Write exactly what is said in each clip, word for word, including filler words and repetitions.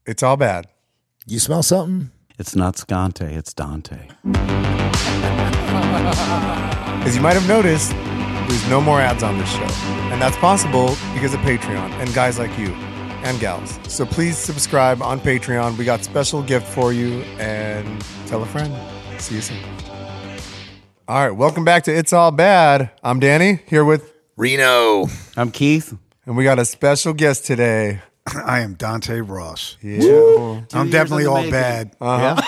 It's all bad. You smell something? It's not Scante, it's Dante. As you might have noticed, there's no more ads on this show. And that's possible because of Patreon and guys like you and gals. So please subscribe on Patreon. We got special gift for you, and tell a friend. See you soon. All right, welcome back to It's All Bad. I'm Danny, here with Reno. I'm Keith. And we got a special guest today. I am Dante Ross. Yeah. I'm definitely all bad. Uh-huh.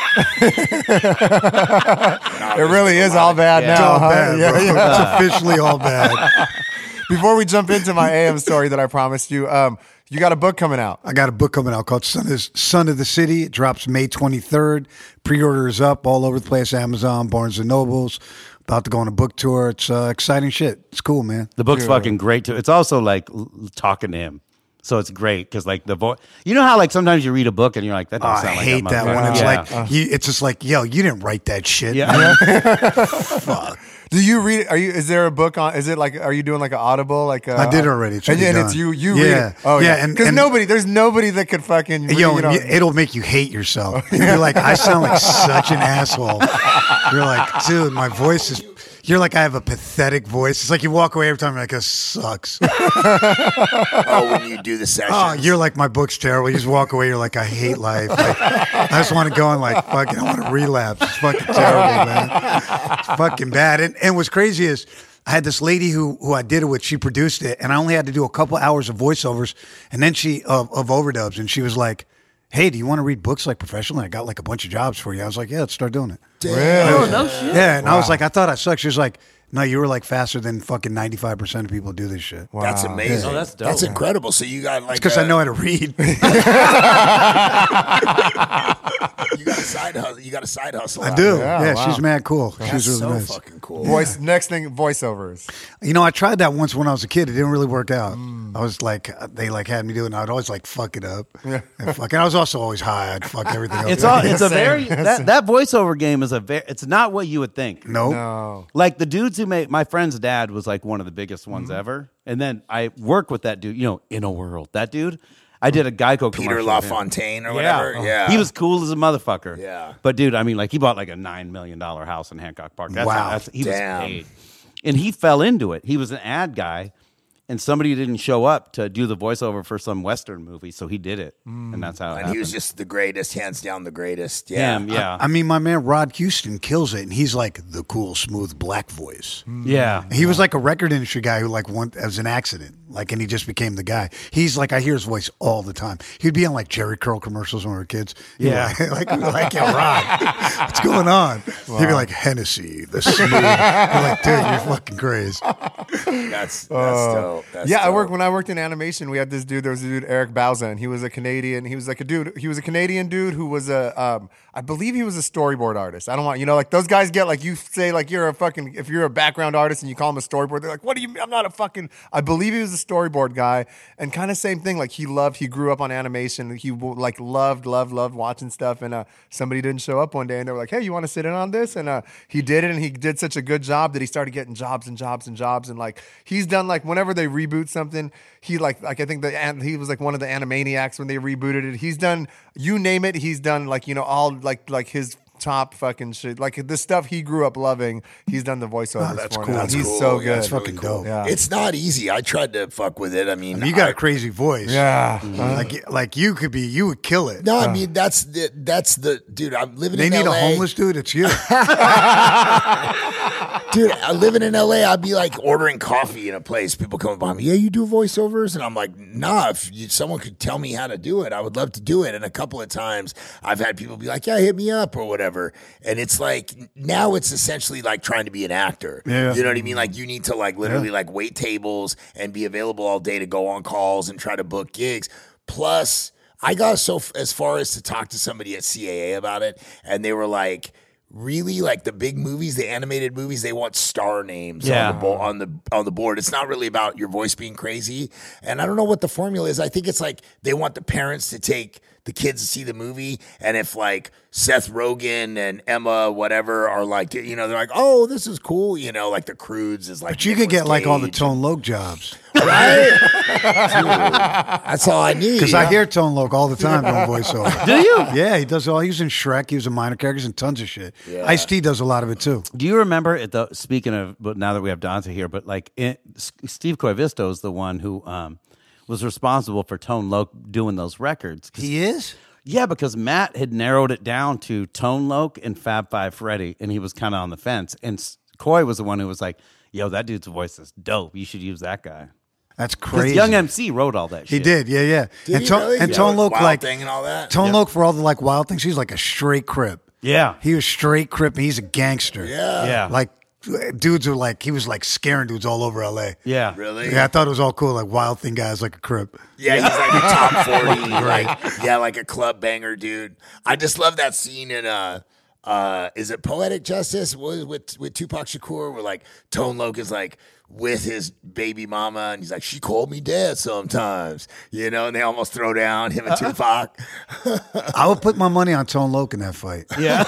It really is all bad Yeah. It's now. all huh? bad, Yeah, bro. yeah. It's officially all bad. Before we jump into my A M story that I promised you, um, you got a book coming out. I got a book coming out called Son of, Son of the City. It drops May twenty-third. Pre-order is up all over the place. Amazon, Barnes and Nobles. About to go on a book tour. It's uh, exciting shit. It's cool, man. The book's fucking great too. It's also like l- talking to him. So it's great because like the voice, you know how like sometimes you read a book and you're like, that Oh, doesn't I sound like hate that motherfucker. one. It's Yeah. like you, it's just like, yo, you didn't write that shit. Yeah. Fuck. Do you read? Are you? Is there a book on? Is it like? Are you doing like an Audible? Like a, I did already. It's and, already and done. it's you. You Yeah. read it. Oh yeah. Yeah, and- Because and- nobody, there's nobody that could fucking. Read, Yo, you know, and you- it'll make you hate yourself. You're like, I sound like such an asshole. You're like, dude, my voice is. You're like, I have a pathetic voice. It's like you walk away every time. You're like, this sucks. Oh, when you do the sessions. Oh, you're like, my book's terrible. You just walk away. You're like, I hate life. Like, I just want to go and like, fucking, I want to relapse. It's fucking terrible, man. It's fucking bad. And, and what's crazy is I had this lady who who I did it with. She produced it, and I only had to do a couple hours of voiceovers, and then she of, of overdubs, and she was like, hey, do you want to read books like professionally? I got like a bunch of jobs for you. I was like, yeah, let's start doing it. Really? No shit. Yeah, and I was like, I thought I sucked. She was like, no, you were like faster than fucking ninety-five percent of people do this shit. That's Wow. amazing. Oh, that's dope. That's incredible. So you got like. It's because a- I know how to read. You got a side hustle. You got a side hustle. I out do. there. Yeah, Yeah, wow. she's mad cool. That's She's really so nice. fucking cool. Voice. Next thing, voiceovers. You know, I tried that once when I was a kid. It didn't really work out. I was like, they like had me do it, and I'd always like fuck it up. Yeah. And fuck, and I was also always high. I'd fuck everything up. It's all. It's a Same. very that, that voiceover game is a very. It's not what you would think. Nope. No. Like the dudes who made my friend's dad was like one of the biggest ones ever, and then I worked with that dude. You know, in a world that dude. I did a Geico Peter commercial with him. LaFontaine or whatever. Yeah. He was cool as a motherfucker. Yeah. But dude, I mean, like he bought like a nine million dollar house in Hancock Park. That's Wow. That's, he Damn. was paid, and he fell into it. He was an ad guy, and somebody didn't show up to do the voiceover for some Western movie, so he did it, and that's how it And happened. he was just the greatest, hands down the greatest. Yeah. Him, yeah, I mean, my man Rod Houston kills it, and he's like the cool, smooth black voice. yeah. He was like a record industry guy who like went as an accident, like, and he just became the guy. He's like, I hear his voice all the time. He'd be on like Jerry Curl commercials when we were kids. He'd be Yeah. like, like, we'd be like, yo, Rod, what's going on? He'd be like, Hennessy, the smooth. You're like, dude, you're fucking crazy. That's, that's dope. That's Yeah, I dope. worked when I worked in animation. We had this dude. There was a dude, Eric Bauza, and he was a Canadian. He was like a dude. He was a Canadian dude who was a, um, I believe he was a storyboard artist. I don't want you know, like those guys get like you say like you're a fucking if you're a background artist and you call him a storyboard. They're like, what do you? I'm not a fucking. I believe he was a storyboard guy, and kind of same thing. Like he loved. He grew up on animation. He like loved, loved, loved watching stuff. And uh, somebody didn't show up one day, and they were like, hey, you want to sit in on this? And uh, he did it, and he did such a good job that he started getting jobs and jobs and jobs. And like he's done like whenever they reboot something, he like like I think the an- he was like one of the Animaniacs when they rebooted it. He's done you name it. He's done like you know all like like his top fucking shit. Like the stuff he grew up loving. He's done the voiceovers Oh, that's for cool. now. That's He's cool. so Yeah, good. that's really Fucking cool. dope. Yeah. It's not easy. I tried to fuck with it. I mean, You got I- a crazy voice. Yeah. Like, like you could be, you would kill it. No, I mean that's the that's the dude. I'm living They in need L A. a homeless dude. It's you. Dude, I living in L A, I'd be like ordering coffee in a place. People come by me, yeah, you do voiceovers? And I'm like, nah, if you, someone could tell me how to do it, I would love to do it. And a couple of times I've had people be like, yeah, hit me up or whatever. And it's like, now it's essentially like trying to be an actor. Yeah. You know what I mean? Like you need to like literally like wait tables and be available all day to go on calls and try to book gigs. Plus, I got so f- as far as to talk to somebody at C A A about it. And they were like, really, like the big movies, the animated movies, they want star names Yeah. on the bo- on the on the board. It's not really about your voice being crazy. And I don't know what the formula is. I think it's like they want the parents to take the kids to see the movie, and if like Seth Rogen and Emma whatever are like, you know, they're like, oh, this is cool, you know, like the Croods is like. But you could Nicolas get like all the Cage. Tone Loc jobs. Oh Right? Dude, that's all I need. Because I hear Tone Loc all the time doing voiceover. Do you? Yeah, he does all. He was in Shrek. He was in minor characters and tons of shit. Yeah. Ice-T does a lot of it too. Do you remember it though? Speaking of, but now that we have Dante here, but like it, Steve Coivisto is the one who um, was responsible for Tone Loc doing those records. He is? Yeah, because Matt had narrowed it down to Tone Loc and Fab Five Freddy, and he was kind of on the fence. And S- Coy was the one who was like, "Yo, that dude's voice is dope. You should use that guy." That's Because crazy. Young M C wrote all that shit. He did, yeah, yeah. Did and he Tone, really? and Yeah, Tone Loc, Wild like Thing and all that? Tone Yep. Loc for all the like wild things. He's like a straight Crip. Yeah. He was straight Crip. And he's a gangster. Yeah. Yeah. Like dudes are like he was like scaring dudes all over L A. Yeah. Really? Yeah, I thought it was all cool. Like Wild Thing guys, like a Crip. Yeah, he's like a top forty, like yeah, like a club banger, dude. I just love that scene in uh uh is it Poetic Justice with with, with Tupac Shakur where like Tone Loc is like with his baby mama and he's like, she called me dad sometimes, you know, and they almost throw down him and Tupac. I would put my money on Tone Loc in that fight. Yeah.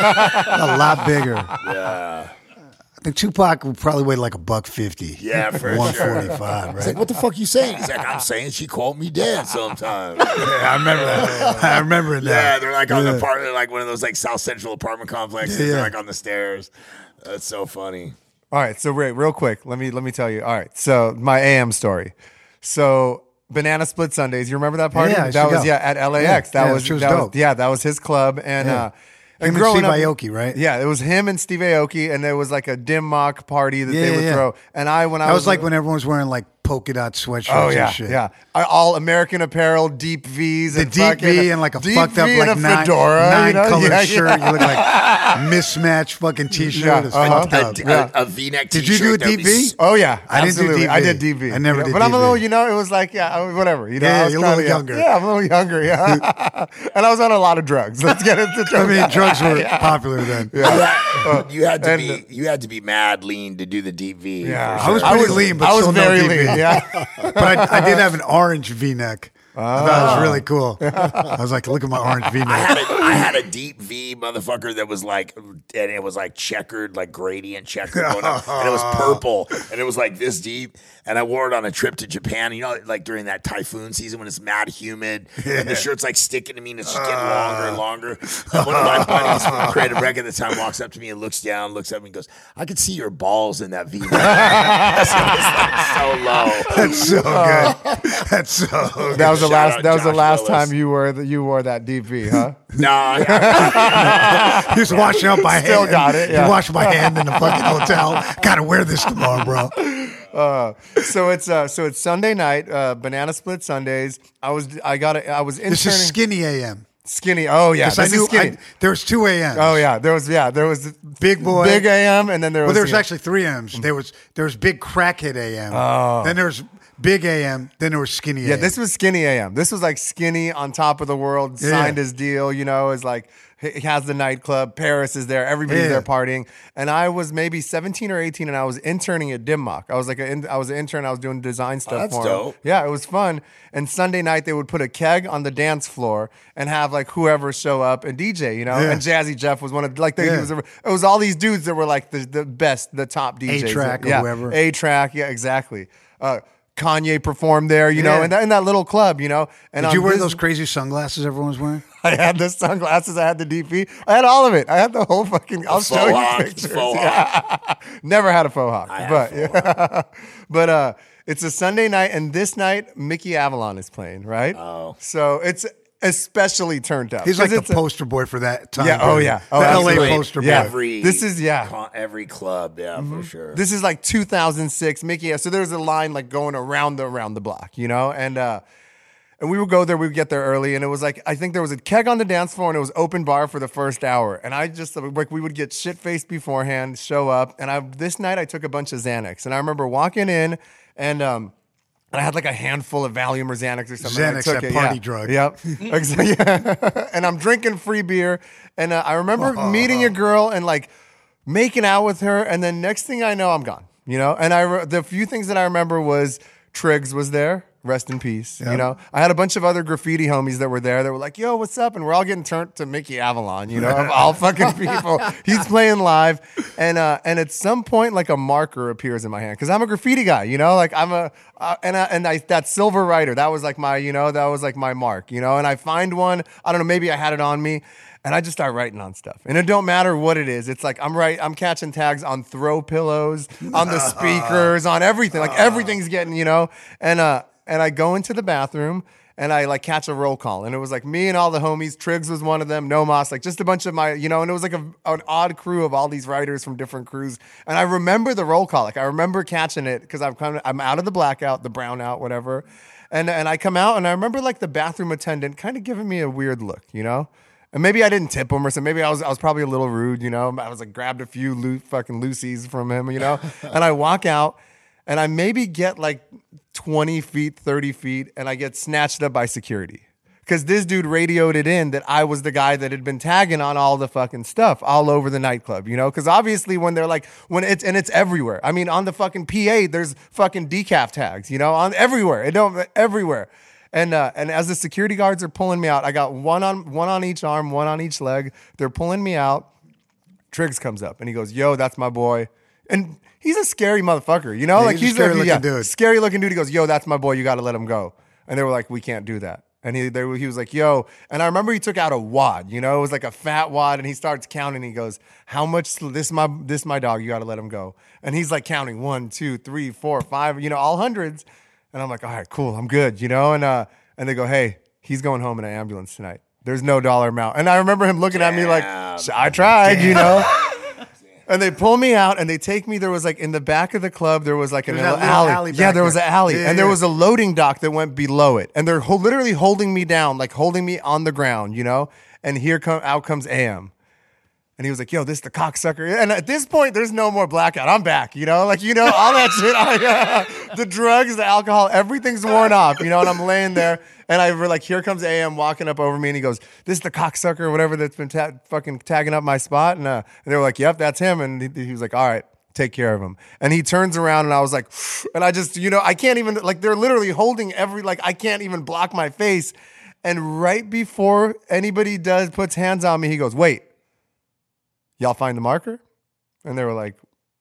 A lot bigger. Yeah. I think Tupac would probably weigh like a buck fifty. Yeah, for one sure. forty five, It's right? like, what the fuck you saying? He's like, I'm saying she called me dad sometimes. Yeah, I remember that. I remember that. Yeah, they're like on Yeah. the part, they're like one of those like South Central apartment complexes. Yeah, yeah. They're like on the stairs. That's so funny. All right, so Ray, real quick, let me let me tell you. All right, so my A M story. So Banana Split Sundays, you remember that party? Yeah, I used that to was go. yeah at L A X. Yeah, that yeah, was she was that dope. was yeah that was his club and. Yeah. uh Him and growing Steve up- Aoki, right? Yeah, it was him and Steve Aoki, and there was like a dim mock party that Yeah, they yeah, would yeah. throw. And I, when I That was was like when everyone was wearing like polka dot sweatshirts Oh yeah, and shit. yeah. I, all American Apparel, deep V's, The and deep fucking- V and like a deep fucked up V like and a nine, fedora, nine you know? color Yeah, shirt. yeah. You look like mismatched fucking t-shirt. Yeah, It's uh-huh. fucked A, up. a, Yeah. a V-neck Did t-shirt. you do a that'd be D V? s- Oh yeah, I didn't do absolutely. D V. I did D V. I never you know? did but I'm a D V. little, you know, it was like yeah, I- whatever. You know, Yeah, I was you're a little kinda- younger. Yeah, I'm a little younger. Yeah, and I was on a lot of drugs. Let's get into drugs. I mean, drugs were popular then. You had, you had to And- be you had to be mad lean to do the D V. Yeah, for I was sure. pretty lean, but I was still no very D V. lean. Yeah. But I, I did have an orange V-neck. I thought it was really cool. I was like, look at my orange I V-neck. had a, I had a deep V motherfucker that was like, and it was like checkered, like gradient checkered, going up, and it was purple, and it was like this deep. And I wore it on a trip to Japan. You know, like during that typhoon season when it's mad humid, and the shirt's like sticking to me, and it's just getting longer and longer. And one of my buddies from Creative Rec at the time walks up to me and looks down, looks at me, and goes, "I could see your balls in that V." That's so low. That's so good. That's so good. That was the Shout last. out That was the Josh last Willis. time you wore the, you wore that D V, huh? No, I, He was washing up my Still hand. got it, yeah. He washed my hand in the fucking hotel. Gotta wear this tomorrow, bro. Uh, so it's uh, so it's Sunday night, uh, Banana Split Sundays. I was I got a, I was interning This is skinny A M. skinny. Oh yeah, 'Cause this I knew is skinny. I, there was two A Ms. oh yeah, there was yeah there was Big boy. big A M, and then there was Well, there was you know, actually three M's. There was there was big crackhead A M. Oh. Then there was big A M. Then there was skinny A M. yeah. This was skinny A M. This was like skinny on top of the world. Yeah. Signed his deal. You know, is like he has the nightclub. Paris is there. Everybody's Yeah. there partying. And I was maybe seventeen or eighteen, and I was interning at Dimmock. I was like a, I was an intern. I was doing design stuff that's for him. dope. Yeah, it was fun. And Sunday night they would put a keg on the dance floor and have like whoever show up and D J, you know. Yeah. And Jazzy Jeff was one of like they, Yeah. it, was, it was all these dudes that were like the, the best, the top D Js. A-Track or yeah. whoever. A Track, yeah, exactly. Uh, Kanye performed there, you know, Yeah. in that, in that little club, you know. And Did on you wear this- those crazy sunglasses everyone was wearing? I had the sunglasses. I had the D P. I had all of it. I had the whole fucking. I'll faux show you hawk, pictures. faux Yeah. Never had a faux hawk, I had but a faux yeah. but uh, it's a Sunday night, and this night Mickey Avalon is playing, right? Oh. so it's especially turned up. He's like 'Cause the it's a- poster boy for that time. Yeah, oh, period. yeah. Oh, the L A absolutely. poster boy. Yeah. every This is- yeah. con- every club, yeah, for sure. This is like two thousand six, Mickey. So there's a line like going around the around the block, you know, and uh, and we would go there. We would get there early, and it was like I think there was a keg on the dance floor, and it was open bar for the first hour. And I just like we would get shit faced beforehand, show up, and I this night I took a bunch of Xanax, and I remember walking in, and um. And I had like a handful of Valium or Xanax or something. and I Xanax, took that it, party yeah. drug. Yep. Exactly. Yeah. And I'm drinking free beer. And uh, I remember meeting a girl and like making out with her. And then next thing I know, I'm gone. You know. And I re- the few things that I remember was Triggs was there, Rest in peace. Yeah. You know, I had a bunch of other graffiti homies that were there that were like, yo, what's up? And we're all getting turned to Mickey Avalon, you know, of all fucking people. He's playing live. And uh, and at some point, like a marker appears in my hand because I'm a graffiti guy, you know, like I'm a, uh, and, I, and I, that silver writer, that was like my, you know, that was like my mark, you know, and I find one, I don't know, maybe I had it on me. And I just start writing on stuff. And it don't matter what it is. It's like I'm right, I'm catching tags on throw pillows, on the speakers, on everything. Like everything's getting, you know. And uh and I go into the bathroom and I like catch a roll call. And it was like me and all the homies. Triggs was one of them, Nomos, like just a bunch of my, you know, and it was like a, an odd crew of all these writers from different crews. And I remember the roll call. Like I remember catching it because I'm kind of I'm out of the blackout, the brownout, whatever. And and I come out and I remember like the bathroom attendant kind of giving me a weird look, you know? And maybe I didn't tip him or something. Maybe I was I was probably a little rude, you know. I was like grabbed a few loo- fucking Lucy's from him, you know. And I walk out, and I maybe get like twenty feet, thirty feet, and I get snatched up by security because this dude radioed it in that I was the guy that had been tagging on all the fucking stuff all over the nightclub, you know. Because obviously when they're like when it's and it's everywhere. I mean, on the fucking P A, there's fucking decaf tags, you know, on everywhere. It don't everywhere. And uh, and as the security guards are pulling me out, I got one on one on each arm, one on each leg. They're pulling me out. Triggs comes up and he goes, "Yo, that's my boy." And he's a scary motherfucker, you know, Yeah, like he's a he's scary a, looking yeah, dude. scary looking dude. He goes, "Yo, that's my boy. You got to let him go." And they were like, "We can't do that." And he they, he was like, "Yo," and I remember he took out a wad, you know, it was like a fat wad, and he starts counting. He goes, "How much? This my this my dog. You got to let him go." And he's like counting one, two, three, four, five, you know, all hundreds. And I'm like, "All right, cool, I'm good," you know, and uh. And they go, "Hey, he's going home in an ambulance tonight. There's no dollar amount." And I remember him looking at me like, "I tried," you know. And they pull me out and they take me. There was like in the back of the club, there was like an There's that little alley. alley yeah, back there was an there. alley. Yeah, and there yeah. was a loading dock that went below it. And they're ho- literally holding me down, like holding me on the ground, you know. And here come out comes A M. And he was like, "Yo, this is the cocksucker." And at this point, there's no more blackout. I'm back, you know? Like, you know, all that shit. I, uh, the drugs, the alcohol, everything's worn off, you know? And I'm laying there, and I were like, here comes A M walking up over me, and he goes, "This is the cocksucker," or whatever that's been ta- fucking tagging up my spot. And, uh, and they were like, "Yep, that's him." And he, he was like, "All right, take care of him." And he turns around, and I was like, and I just, you know, I can't even, like, they're literally holding every, like, I can't even block my face. And right before anybody does, puts hands on me, he goes, "Wait. Y'all find the marker?" And they were like,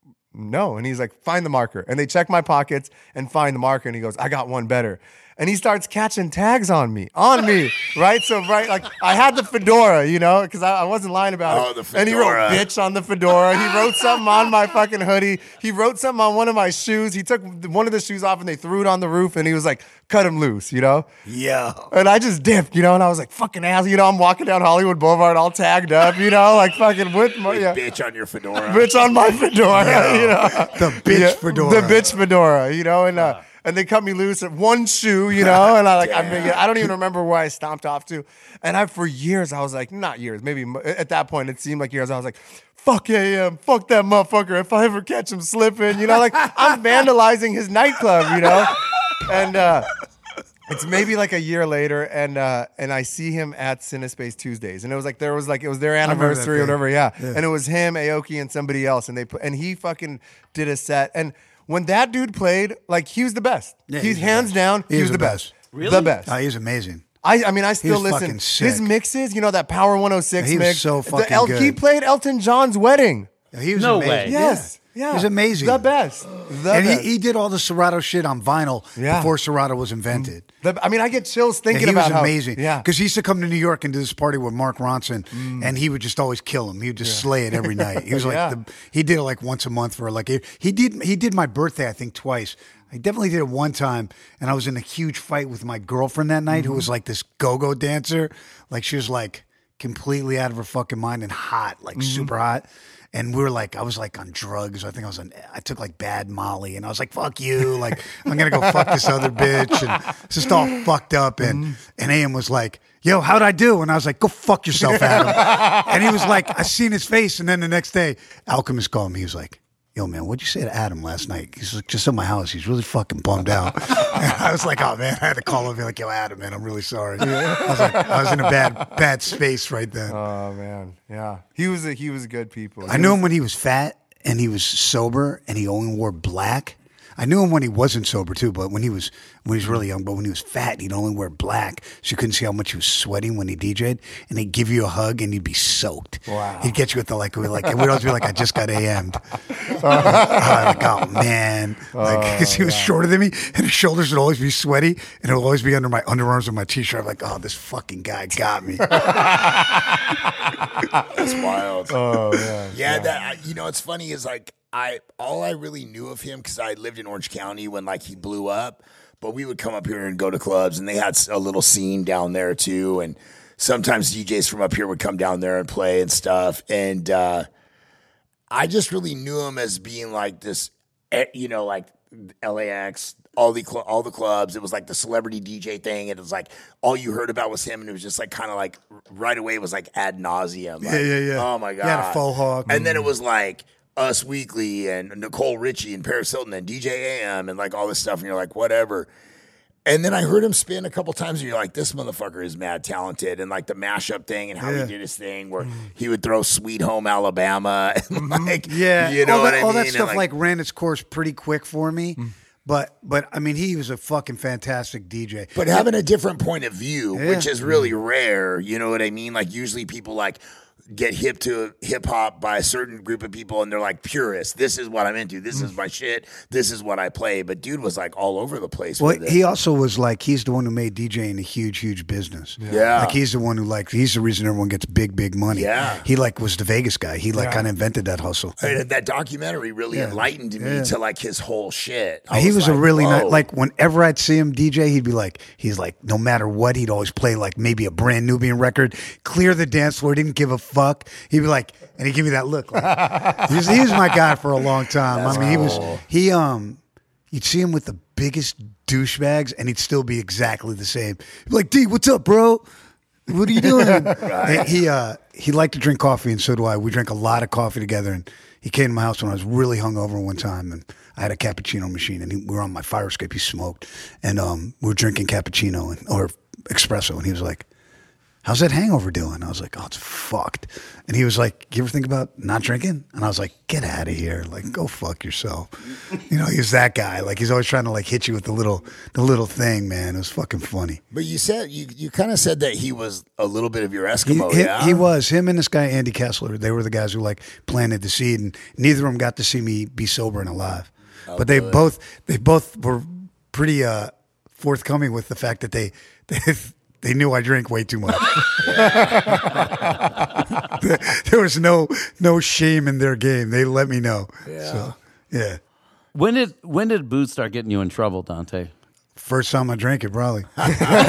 "No." And he's like, "Find the marker." And they check my pockets and find the marker. And he goes, "I got one better." And he starts catching tags on me, on me, right? So, right, like I had the fedora, you know, because I, I wasn't lying about Oh, it. the And he wrote fedora. "bitch" on the fedora. He wrote something on my fucking hoodie. He wrote something on one of my shoes. He took one of the shoes off and they threw it on the roof. And he was like, "Cut him loose," you know? Yeah. And I just dipped, you know, and I was like, fucking ass, you know, I'm walking down Hollywood Boulevard all tagged up, you know, like fucking with my, yeah, Bitch on your fedora. bitch on my fedora, you know. The bitch Yeah, fedora. The bitch fedora, you know, and uh, and they cut me loose at one shoe, you know, and I like, I, mean, I don't even remember where I stomped off to. And I, for years, I was like, not years, maybe mo- at that point, it seemed like years, I was like, fuck A M, fuck that motherfucker. If I ever catch him slipping, you know, like I'm vandalizing his nightclub, you know, and, uh, it's maybe like a year later, and uh, and I see him at Cinespace Tuesdays, and it was like there was like it was their remember that anniversary or thing. whatever, yeah. Yeah. And it was him, Aoki, and somebody else, and they put and he fucking did a set, and when that dude played, like he was the best. Yeah, he's he's the hands best. down, he, He was is the the best, best. Really? the best. Oh, he's amazing. I, I mean, I still was listen. fucking sick. His mixes, you know, that Power one oh six He was mix. so the fucking El- He good. played Elton John's wedding. He was No amazing. way. Yes. Yeah. He's amazing. The best. The And best. he, he did all the Serato shit on vinyl Yeah. before Serato was invented. The- I mean, I get chills Yeah, thinking he about was how amazing. Yeah. Because he used to come to New York and do this party with Mark Ronson, and he would just always kill him. He would just slay it every night. He was like, Yeah. the, he did it like once a month for like he did. He did my birthday, I think, twice. I definitely did it one time, and I was in a huge fight with my girlfriend that night, who was like this go-go dancer. Like she was like completely out of her fucking mind and hot, like super hot. And we were like, I was like on drugs. I think I was on, I took like bad Molly, and I was like, fuck you. Like, I'm going to go fuck this other bitch. And it's just all fucked up. And, and A M was like, yo, how'd I do? And I was like, go fuck yourself, Adam. And he was like, I seen his face. And then the next day, Alchemist called me. He was like, yo, man, what'd you say to Adam last night? He's like, just at my house. He's really fucking bummed out. And I was like, oh, man, I had to call him and be like, yo, Adam, man, I'm really sorry. I was like, I was in a bad, bad space right then. Oh man, yeah. He was a he was good people. I knew him when he was fat and he was sober and he only wore black. I knew him when he wasn't sober too, but when he was when he was really young. But when he was fat, he'd only wear black, so you couldn't see how much he was sweating when he D J'd. And he'd give you a hug, and you'd be soaked. Wow. He'd get you with the like, we like, and we'd always be like, I just got A M'd. uh, like, oh man, like, cause he was shorter than me, and his shoulders would always be sweaty, and it would always be under my underarms and my t-shirt. I'm like, oh, this fucking guy got me. That's wild. Oh yeah. Yeah, that you know, it's funny is like I all I really knew of him because I lived in Orange County when like he blew up. But we would come up here and go to clubs, and they had a little scene down there too. And sometimes D Js from up here would come down there and play and stuff. And uh, I just really knew him as being like this, you know, like L A X. All the cl- all the clubs, it was like the celebrity D J thing, and it was like all you heard about was him, and it was just like kind of like right away it was like ad nauseum. Like, Yeah, yeah, yeah. Oh my god, He had a faux hawk. and then it was like Us Weekly and Nicole Richie and Paris Hilton and D J A M and like all this stuff, and you're like whatever. And then I heard him spin a couple times, and you're like, this motherfucker is mad talented, and like the mashup thing and how Yeah. he did his thing where he would throw Sweet Home Alabama, and like Yeah, you know all what that, I all mean, that And, stuff like, ran its course pretty quick for me. Mm. But but I mean, he was a fucking fantastic D J. But having a different point of view, Yeah. which is really rare, you know what I mean? Like usually people like get hip to hip hop by a certain group of people and they're like purists. This is what I'm into. This is my shit. This is what I play. But dude was like all over the place Well, with it. he also was like, he's the one who made DJing a huge, huge business. Yeah. Like he's the one who like, he's the reason everyone gets big, big money. Yeah. He like was the Vegas guy. He like Yeah. kind of invented that hustle. And that documentary really Yeah. enlightened me Yeah. to like his whole shit. I he was a like, really whoa. nice, like whenever I'd see him D J, he'd be like, he's like, no matter what, he'd always play like maybe a brand Nubian record, clear the dance floor, didn't give a fuck. He'd be like, and he'd give me that look. Like, he, was, he was my guy for a long time. That's I mean, he was, cool. he, um, you'd see him with the biggest douchebags and he'd still be exactly the same. He'd be like, D, what's up, bro? What are you doing? And he, uh, he liked to drink coffee and so do I. We drank a lot of coffee together and he came to my house when I was really hungover one time and I had a cappuccino machine and he, we were on my fire escape. He smoked and um, we were drinking cappuccino and, or espresso and he was like, how's that hangover doing? I was like, oh, it's fucked. And he was like, you ever think about not drinking? And I was like, get out of here. Like, go fuck yourself. You know, he's that guy. Like, he's always trying to like hit you with the little, the little thing, man. It was fucking funny. But you said, you, you kind of said that he was a little bit of your He, Eskimo, he- yeah? he was. Him and this guy, Andy Kessler, they were the guys who like planted the seed. And neither of them got to see me be sober and alive. but they good. both, they both were pretty uh, forthcoming with the fact that they, they They knew I drank way too much. There was no no shame in their game. They let me know. Yeah. So, yeah. When did when did booze start getting you in trouble, Dante? First time I drank it, probably. I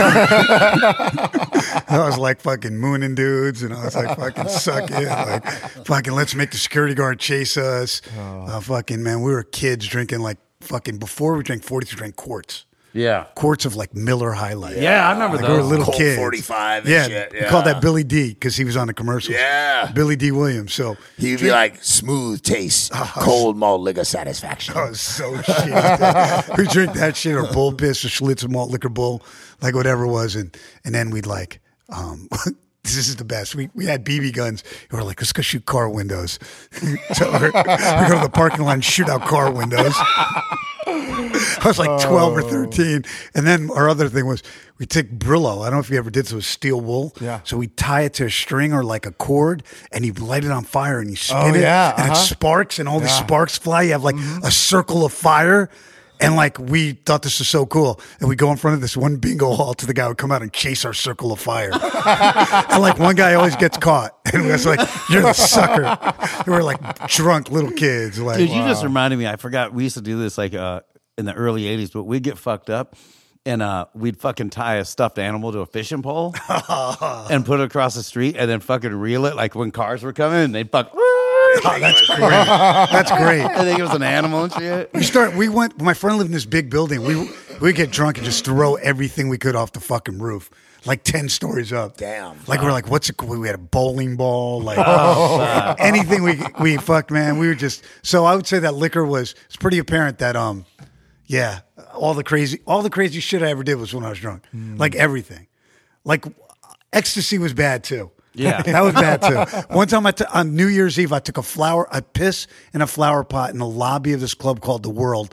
was like fucking mooning dudes, and I was like fucking suck it, like fucking let's make the security guard chase us. Uh, fucking man, we were kids drinking like fucking before we drank forties, we drank quarts. Yeah. Quarts of like Miller High Life. Yeah, I remember Like we were those. little Colt kids. forty-five and yeah, shit, we yeah. called that Billy D because he was on the commercials. Yeah. Billy D. Williams. So He'd be like, smooth taste, cold malt liquor satisfaction. I was so shit. We drink that shit or bull piss or Schlitz malt liquor bull, like whatever it was, and and then we'd like, um, this is the best. We we had B B guns. And we're like, let's go shoot car windows. So we're, we go to the parking lot and shoot out car windows. I was like twelve or thirteen, and then our other thing was we take Brillo. I don't know if you ever did. So it was steel wool. Yeah. So we tie it to a string or like a cord, and you light it on fire, and you spin Oh, it, yeah, and it uh-huh. sparks, and all the Yeah. sparks fly. You have like a circle of fire. And like we thought this was so cool, and we go in front of this one bingo hall to the guy would come out and chase our circle of fire, and like one guy always gets caught, and we was like, "You're the sucker." And we're like drunk little kids, like Dude, you just reminded me. I forgot we used to do this like uh, in the early eighties, but we'd get fucked up and uh, we'd fucking tie a stuffed animal to a fishing pole and put it across the street and then fucking reel it like when cars were coming and they'd fuck. Oh, that's great. That's great. I think it was an animal and shit. We start. We went. My friend lived in this big building. We we get drunk and just throw everything we could off the fucking roof, like ten stories up. Damn. Like we're like, what's it? We had a bowling ball, like anything we we fucked, man. We were just. So I would say that liquor was. It's pretty apparent that um, yeah, all the crazy, all the crazy shit I ever did was when I was drunk. Like everything, like ecstasy was bad too. Yeah. That was bad too. One time I t- on New Year's Eve, I took a flower, a piss in a flower pot in the lobby of this club called The World.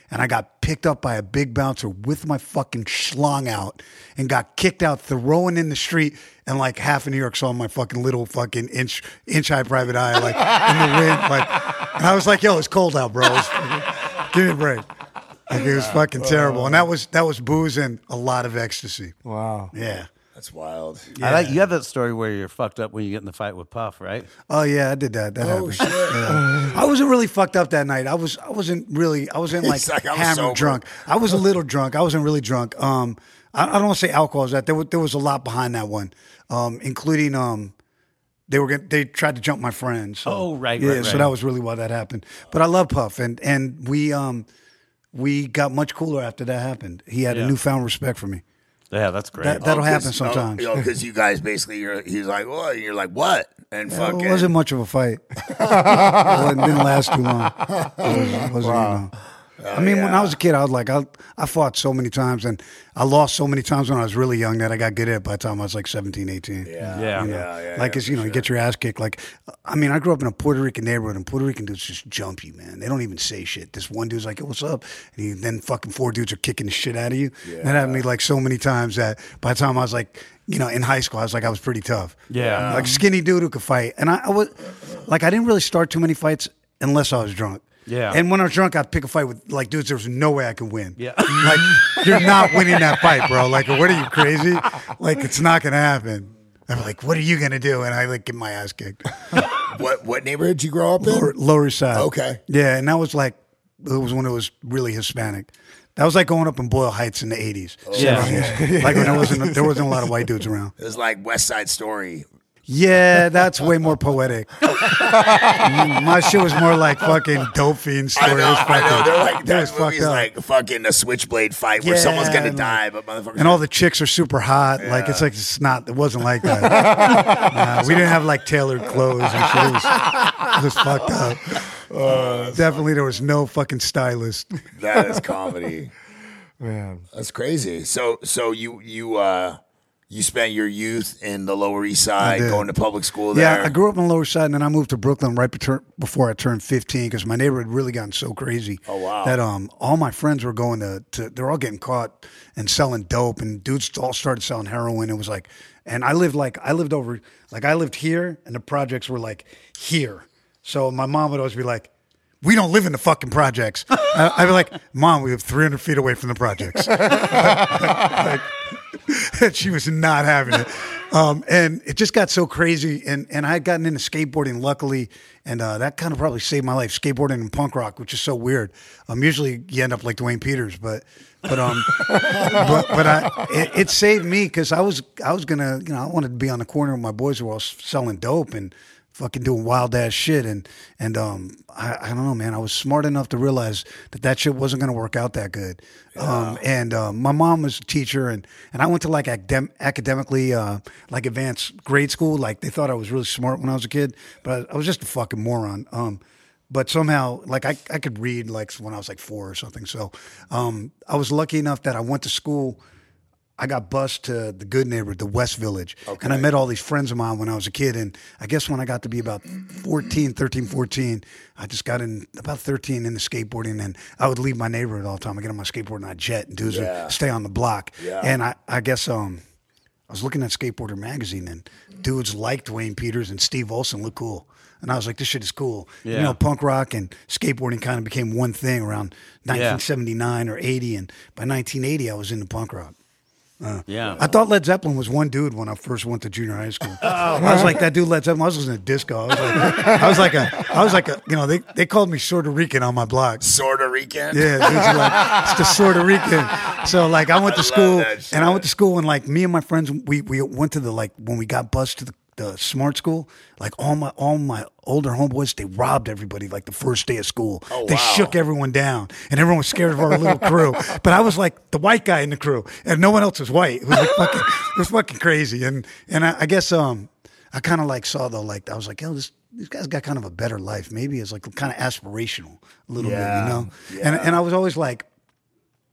and I got picked up by a big bouncer with my fucking schlong out and got kicked out, thrown in the street, and like half of New York saw my fucking little fucking inch inch high private eye like in the wind, like, and I was like, yo, it's cold out, bro. It's, give me a break. Like, it was fucking terrible, and that was that was booze and a lot of ecstasy. Wow. Yeah. That's wild. I like, you have that story where you're fucked up when you get in the fight with Puff, right? Oh yeah, I did that. That Oh happened. shit. Yeah. I wasn't really fucked up that night. I was. I wasn't really. I wasn't like, He's like, I'm hammered sober. drunk. I was a little drunk. I wasn't really drunk. Um, I, I don't want to say alcohol is that. There was there was a lot behind that one, um, including um, they were gonna, they tried to jump my friend. So, Oh, right, yeah. right, So right. that was really why that happened. But I love Puff, and and we um, we got much cooler after that happened. He had Yeah. a newfound respect for me. Yeah, that's great. That, that'll Oh, happen 'cause- sometimes. Oh, you know, because you guys basically, you're, he's like, well, you're like, what? And fucking. It wasn't much of a fight. Well, it didn't last too long. It wasn't, it wasn't, you know. I mean, when I was a kid, I was like, I, I fought so many times, and I lost so many times when I was really young that I got good at it by the time I was like seventeen, eighteen. Yeah, Yeah. yeah, You yeah. know, yeah, Like, yeah, it's, you know, for you get your ass kicked. Like, I mean, I grew up in a Puerto Rican neighborhood, and Puerto Rican dudes just jump you, man. They don't even say shit. This one dude's like, hey, what's up? And he, then fucking four dudes are kicking the shit out of you. Yeah. That happened to me like so many times that by the time I was like, you know, in high school, I was like, I was pretty tough. Yeah. Like, skinny dude who could fight. And I, I was, like, I didn't really start too many fights unless I was drunk. Yeah. And when I was drunk, I'd pick a fight with, like, dudes, there was no way I could win. Yeah. Like, you're not winning that fight, bro. Like, what are you, crazy? Like, it's not going to happen. I'm like, what are you going to do? And I, like, get my ass kicked. What what neighborhood did you grow up in? Lower, Lower East Side. Okay. Yeah, and that was, like, it was when it was really Hispanic. That was like going up in Boyle Heights in the eighties. Yeah. seventies. Like, when there wasn't, there wasn't a lot of white dudes around. It was like West Side Story. Yeah, that's way more poetic. My shit was more like fucking dope fiend story. I know, It was I know. fucking- They're like, it that was movie's fucked up. like fucking a switchblade fight where Yeah, someone's going to and die, but motherfuckers. And all the chicks are super hot. Like, it's like, it's not, it wasn't like that. Nah, we didn't have like tailored clothes and shit. It was, it was fucked up. Uh, Definitely there was no fucking stylist. that is comedy. Man. That's crazy. So so you you uh you spent your youth in the Lower East Side, did. going to public school there. Yeah, I grew up on the Lower Side, and then I moved to Brooklyn right betur- before I turned fifteen because my neighborhood had really gotten so crazy. Oh, wow. That um, all my friends were going to, to they're all getting caught and selling dope, and dudes all started selling heroin. It was like, and I lived like I lived over like I lived here, and the projects were like here. So my mom would always be like, we don't live in the fucking projects. I- I'd be like, Mom, we live three hundred feet away from the projects. Like, she was not having it. Um, and it just got so crazy. And, and I had gotten into skateboarding, luckily. And uh, that kind of probably saved my life, skateboarding and punk rock, which is so weird. Um, usually you end up like Dwayne Peters, but but um, but, but I, it, it saved me because I was I was gonna you know I wanted to be on the corner with my boys who were all selling dope and fucking doing wild ass shit, and and um I, I don't know, man. I was smart enough to realize that that shit wasn't gonna work out that good. Um, and um, my mom was a teacher, and and I went to like academ- academically uh, like advanced grade school. Like they thought I was really smart when I was a kid, but I was just a fucking moron. Um, but somehow, like I I could read like when I was like four or something. So um, I was lucky enough that I went to school. I got bused to the good neighborhood, the West Village. Okay. And I met all these friends of mine when I was a kid. And I guess when I got to be about fourteen, thirteen, fourteen, I just got in about thirteen into skateboarding. And I would leave my neighborhood all the time. I get on my skateboard and I'd jet and do Yeah. stay on the block. Yeah. And I, I guess um, I was looking at Skateboarder magazine and dudes like Dwayne Peters and Steve Olson look cool. And I was like, this shit is cool. Yeah. You know, punk rock and skateboarding kind of became one thing around nineteen seventy-nine or eighty. And by nineteen eighty, I was into punk rock. Yeah. I thought Led Zeppelin was one dude when I first went to junior high school. I was like that dude Led Zeppelin. I was listening to disco. I was like, I was like a, I was like a, you know, they, they called me Puerto Rican on my blog. Sort of Rican. Yeah, dudes are like, it's the Puerto Rican. So like, I went to love school, that shit. and I went to school, and like me and my friends, we we went to the like when we got bused to the, the smart school. Like all my all my older homeboys, they robbed everybody like the first day of school. Oh, they wow. shook everyone down, and everyone was scared of our little crew. But I was like the white guy in the crew, and no one else was white. It was like fucking, it was fucking crazy. And and I, I guess um, I kind of like saw though, like I was like, oh, this. These guys got kind of a better life. Maybe it's like kind of aspirational a little Yeah, bit, you know? yeah. And and I was always like,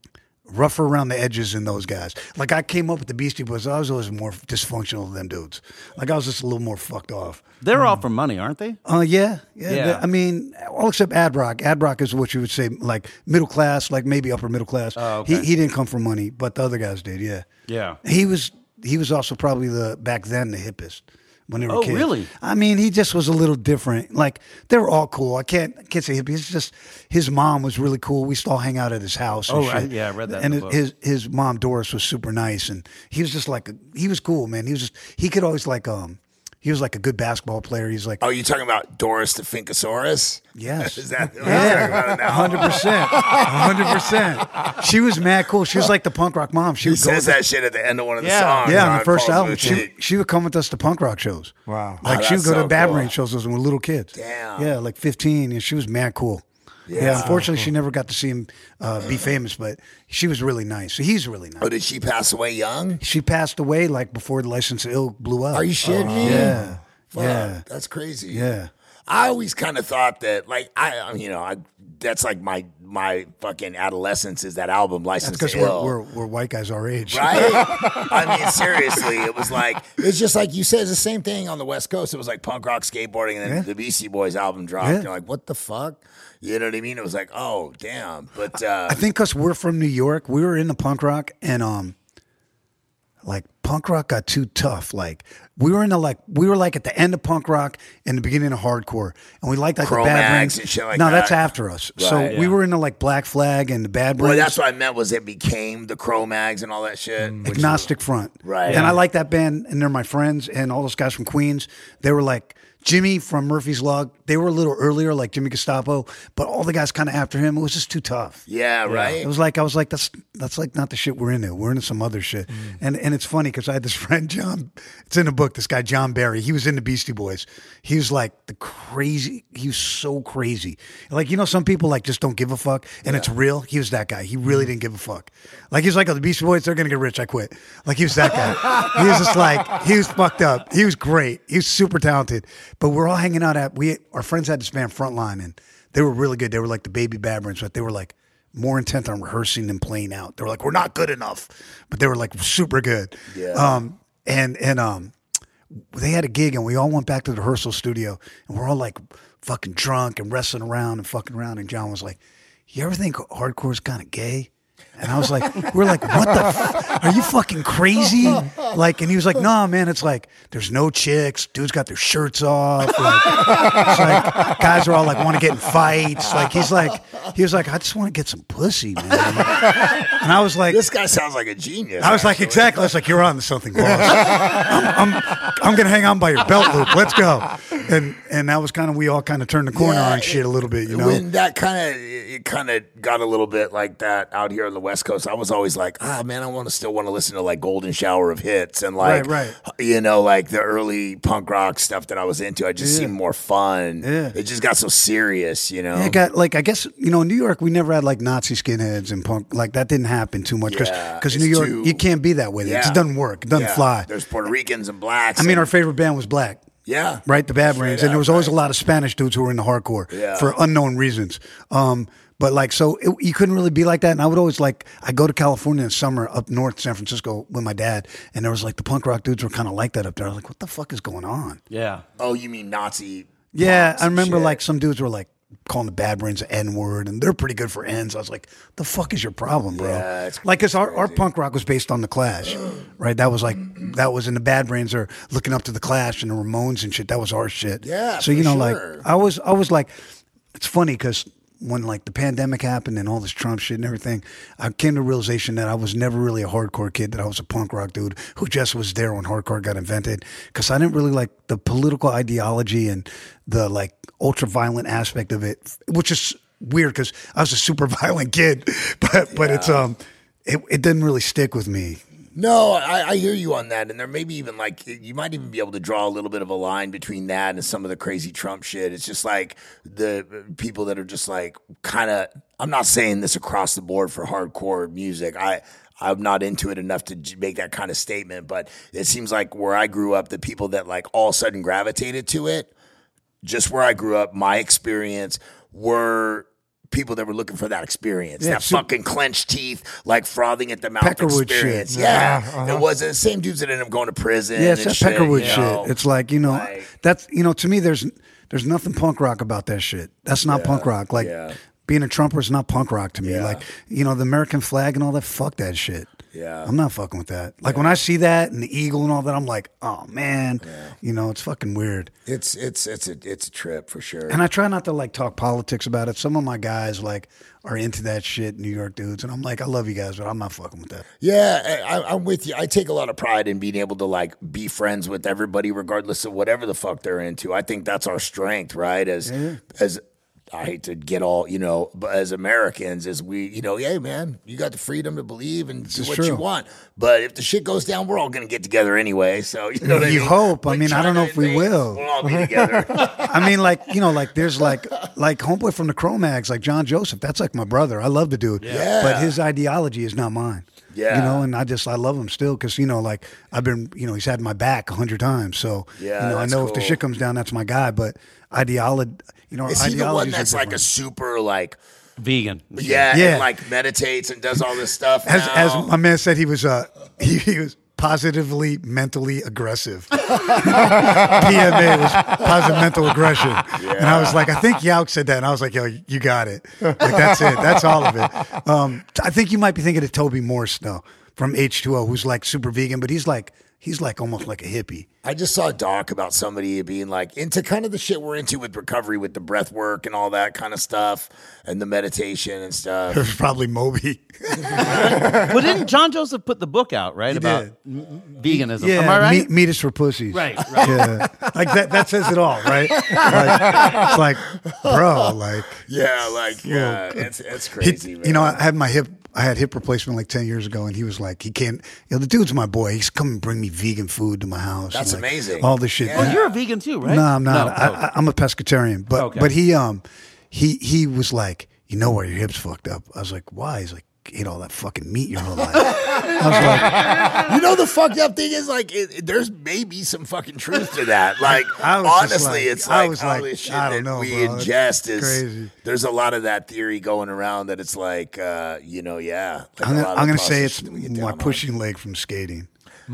rougher around the edges than those guys. Like I came up with the Beastie Boys. I was always more dysfunctional than them dudes. Like I was just a little more fucked off. They're all for money, aren't they? Uh, yeah, yeah. Yeah. the- I mean, all except Ad Rock. Ad Rock is what you would say, like middle class, like maybe upper middle class. Oh, okay. He he didn't come from money, but the other guys did. Yeah, Yeah. He was he was also probably the back then the hippest when they were Oh, kids. really? I mean, he just was a little different. Like they were all cool. I can't I can't say hippie. It's just his mom was really cool. We used to all hang out at his house. And Oh, shit. right. Yeah, I read that in And the book. his his mom Doris was super nice, and he was just like a, he was cool, man. He was just he could always like um. He was like a good basketball player. He's like, Oh, you talking about Doris the Finkosaurus? yes. Is that? Yeah, a hundred percent, a hundred percent. She was mad cool. She was like the punk rock mom. She He would go says with that shit at the end of one of the Yeah. songs. yeah, on the first Paul's album. Blue She, Cheek. she would come with us to punk rock shows. Wow. Like Oh, she would that's go to so Bad cool. Brain shows when we were little kids. Damn. Yeah, like fifteen, and she was mad cool. Yeah, Yeah. unfortunately, she never got to see him uh, be famous, but she was really nice. He's really nice. Oh, did she pass away young? She passed away like before the License to Ill blew up. Are you shitting me? Yeah, Fuck, yeah, that's crazy. yeah. I always kind of thought that, like, I, um, you know, I, that's like my my fucking adolescence is that album, License Because to we're, Ill. we're we're white guys our age, Right? I mean, seriously, it was like, it's just like you said, it's the same thing on the West Coast. It was like punk rock, skateboarding, and then Yeah. the Beastie Boys album dropped. Yeah. You're like, what the fuck? You know what I mean? It was like, oh, damn. But, uh, I think because we're from New York, we were into punk rock, and um, like punk rock got too tough. Like we were into like we were like at the end of punk rock and the beginning of hardcore, and we liked like the Bad Cro-Mags Brains and shit like no, that. that's after us. so Right, we yeah. were into like Black Flag and the Bad Brains. well, that's what I meant was it became the Cro-Mags and all that shit. which is- Agnostic Front. Right. And Yeah. I like that band, and they're my friends, and all those guys from Queens. They were like Jimmy from Murphy's Law. They were a little earlier, like Jimmy Gestapo, but all the guys kind of after him. It was just too tough. Yeah, right? It was like I was like that's that's like not the shit we're into. We're into some other shit, and and it's funny because I had this friend John. It's in the book. This guy John Barry. He was in the Beastie Boys. He was like the crazy. He was so crazy. Like you know, some people like just don't give a fuck, and it's real. He was that guy. He really didn't give a fuck. Like he was like, oh, the Beastie Boys, they're gonna get rich. I quit. Like he was that guy. He was just like he was fucked up. He was great. He was super talented. But we're all hanging out at we. Our friends had this band Frontline, and they were really good. They were like the Baby Bad Brains, but they were like more intent on rehearsing than playing out. They were like, we're not good enough, but they were like super good. Yeah. Um, and and um, they had a gig, and we all went back to the rehearsal studio, and we're all like fucking drunk and wrestling around and fucking around. And John was like, "You ever think hardcore is kind of gay?" And I was like, we're like, what the, f- are you fucking crazy? Like, and he was like, nah, man, it's like, there's no chicks. Dudes got their shirts off. Like, it's like guys are all like, want to get in fights. Like, he's like, he was like, I just want to get some pussy, man. And I was like, This guy sounds like a genius. I was like, actually. exactly. I was like, you're on to something, boss. I'm, I'm, I'm going to hang on by your belt loop. Let's go. And, and that was kind of, we all kind of turned the corner Yeah, on shit a little bit, you know? When that kind of it kind of got a little bit like that out here on the West Coast, I was always like, ah, man, I want to still want to listen to like Golden Shower of Hits and like, Right, right. you know, like the early punk rock stuff that I was into. I just Yeah. seemed more fun. Yeah. It just got so serious, you know. It got like I guess you know in New York we never had like Nazi skinheads and punk like that didn't happen too much because Yeah, because it's New York too- you can't be that way. It Yeah. just doesn't work. It doesn't Yeah. fly. There's Puerto Ricans and blacks. I mean, and- our favorite band was Black. yeah, Right, the Bad Straight Brains, and there up, was always right. a lot of Spanish dudes who were into hardcore Yeah. for unknown reasons. Um, but like, so it, you couldn't really be like that. And I would always like, I go to California in summer up north, San Francisco, with my dad, and there was like the punk rock dudes were kind of like that up there. I was like, what the fuck is going on? Yeah. Oh, you mean Nazi? Yeah, punks I and remember shit. like some dudes were like calling the Bad Brains the N word, and they're pretty good for N's. I was like, the fuck is your problem, bro? Yeah, it's like, cause our, our punk rock was based on the Clash, right? That was like that was in the Bad Brains are looking up to the Clash and the Ramones and shit. That was our shit. Yeah, So you for know, sure. like I was, I was like, it's funny because when like the pandemic happened and all this Trump shit and everything, I came to the realization that I was never really a hardcore kid, that I was a punk rock dude who just was there when hardcore got invented. Because I didn't really like the political ideology and the like ultra violent aspect of it, which is weird because I was a super violent kid, but but it's um it, it didn't really stick with me. No, I, I hear you on that, and there may be even like you might even be able to draw a little bit of a line between that and some of the crazy Trump shit. It's just like the people that are just like kind of. I'm not saying this across the board for hardcore music. I I'm not into it enough to j- make that kind of statement, but it seems like where I grew up, the people that like all of a sudden gravitated to it, just where I grew up, my experience were people that were looking for that experience, Yeah, that super- fucking clenched teeth, like frothing at the mouth Peckerwood experience. shit. Yeah, Yeah, uh-huh. it was the same dudes that ended up going to prison. Yeah, it's and that shit, Peckerwood you shit. know? It's like, you know, Like- that's, you know, to me, there's there's nothing punk rock about that shit. That's not punk rock. Like, yeah. being a Trumper is not punk rock to me. Yeah. Like, you know, the American flag and all that, fuck that shit. Yeah. I'm not fucking with that. Like, when I see that and the eagle and all that, I'm like, oh, man. You know, it's fucking weird. It's it's it's a it's a trip for sure. And I try not to, like, talk politics about it. Some of my guys, like, are into that shit, New York dudes. And I'm like, I love you guys, but I'm not fucking with that. Yeah, I, I'm with you. I take a lot of pride in being able to like be friends with everybody, regardless of whatever the fuck they're into. I think that's our strength, right? As as I hate to get all, you know, but as Americans, as we, you know, hey man, you got the freedom to believe and do is what true. you want. But if the shit goes down, we're all gonna get together anyway. So you know what I You mean? hope. I Like mean, I don't know China if we invades, will. We'll all be together. I mean, like, you know, like there's like like homeboy from the Cro-Mags, like John Joseph. That's like my brother. I love the dude. Yeah. But his ideology is not mine. Yeah. You know, and I just I love him still because you know, like I've been, you know, he's had my back a hundred times. So Yeah, you know, I that's know if the cool. shit comes down, that's my guy. But ideology, you know, Is he the one ideologies are that's like a different. super like Vegan. yeah, Yeah. and like meditates and does all this stuff? As, now? as my man said, he was uh he, he was positively mentally aggressive. P M A was positive mental aggression, and I was like, I think Yauk said that, and I was like, yo, you got it. Like that's it. That's all of it. Um, I think you might be thinking of Toby Morse though from H two O, who's like super vegan, but he's like he's like almost like a hippie. I just saw a doc about somebody being like into kind of the shit we're into with recovery, with the breath work and all that kind of stuff, and the meditation and stuff. It was probably Moby. Well, didn't John Joseph put the book out, right, He about did. m- veganism? Yeah, Am I right? meat, meat is for pussies. Right, right. Yeah, like that. That says it all, right? Like, it's like, bro, like. Yeah, like yeah, it's it's He- crazy, man. you know, I had my hip. I had hip replacement like ten years ago, and he was like, he can't. You know, the dude's my boy. He's come and bring me vegan food to my house. That's and, like, amazing. All this shit. Well, you're a vegan too, right? No, I'm not. No, I, oh. I, I'm a pescatarian. But Okay. but he um he he was like, you know why your hips fucked up? I was like, why? He's like, you ate all that fucking meat your whole life. I was like, you know the fucked up thing is like it, it- there's maybe some fucking truth to that. Like I was just honestly, like- it's I like was all like, this shit I don't that know, we bro. It's ingest is crazy. There's a lot of that theory going around that it's like uh, you know, yeah. Like I'm a gonna, lot of I'm the gonna say process it's that we get my down on. pushing leg from skating.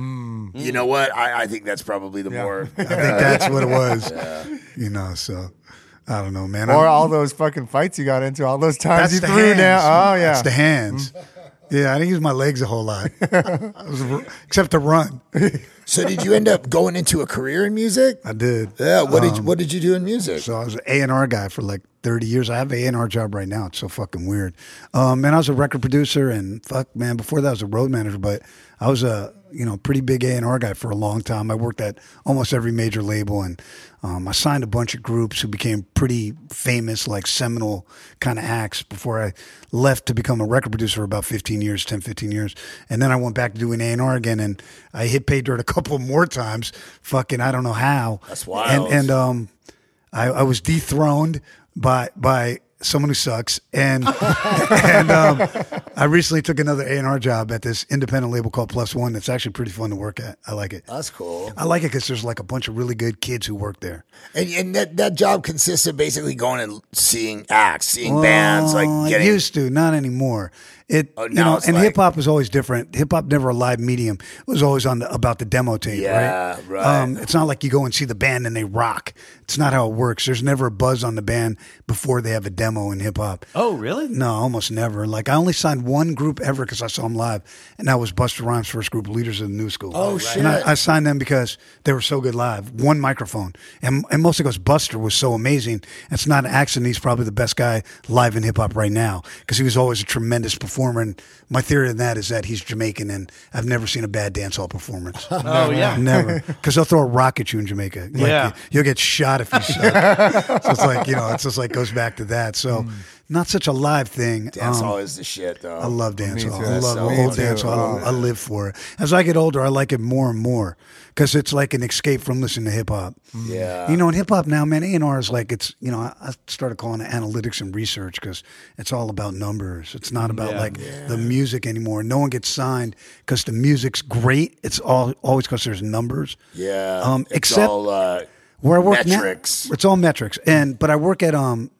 You know what? I, I think that's probably the more. I think that's what it was. You know, so I don't know, man. Or I'm- all those fucking fights you got into, all those times That's you the threw hands. down. Oh yeah, That's the hands. Yeah, I didn't use my legs a whole lot, I was, except to run. So did you end up going into a career in music? I did. Yeah. What did you, Um, What did you do in music? So I was an A and R guy for like thirty years. I have an A and R job right now. It's so fucking weird. Um, and I was a record producer and fuck, man, before that I was a road manager, but I was a, you know, pretty big A and R guy for a long time. I worked at almost every major label and um, I signed a bunch of groups who became pretty famous, like seminal kind of acts before I left to become a record producer for about fifteen years, ten, fifteen years. And then I went back to doing A and R again and I hit pay dirt a couple more times. Fucking, I don't know how. That's wild. And, and um, I, I was dethroned by by someone who sucks, and and um, I recently took another A and R job at this independent label called Plus One. That's actually pretty fun to work at. I like it. That's cool. I like it because there's like a bunch of really good kids who work there. And, and that, that job consists of basically going and seeing acts, seeing bands, like Well, getting. I used to, not anymore. It Oh, you now know, it's and like- hip hop was always different. Hip hop never a live medium. It was always on the, about the demo tape, Yeah, right? right. Um, it's not like you go and see the band and they rock. It's not how it works. There's never a buzz on the band before they have a demo in hip hop. Oh, really? No, almost never. Like I only signed one group ever because I saw them live, and that was Busta Rhymes' first group, Leaders of the New School. Oh, shit. And I, I signed them because they were so good live. One microphone, and and mostly because Buster was so amazing. It's not an accident. He's probably the best guy live in hip hop right now because he was always a tremendous performer. And my theory on that is that he's Jamaican, and I've never seen a bad dance hall performance. Oh, yeah. Never, because they'll throw a rock at you in Jamaica. Like, Yeah. you, you'll get shot if you suck. So it's like you know, it's just like goes back to that. So not such a live thing. Dance Um, hall is the shit, though. I love dance Me hall. too. I That's love so old me dance too. hall. Oh, I live for it. As I get older, I like it more and more because it's like an escape from listening to hip hop. Yeah. You know, in hip hop now, man, A and R is like it's. You know, I, I started calling it analytics and research because it's all about numbers. It's not about Yeah. like the music anymore. No one gets signed because the music's great. It's all always because there's numbers. Yeah. Um, it's except all, uh, Where I work metrics. now, it's all metrics. And but I work at um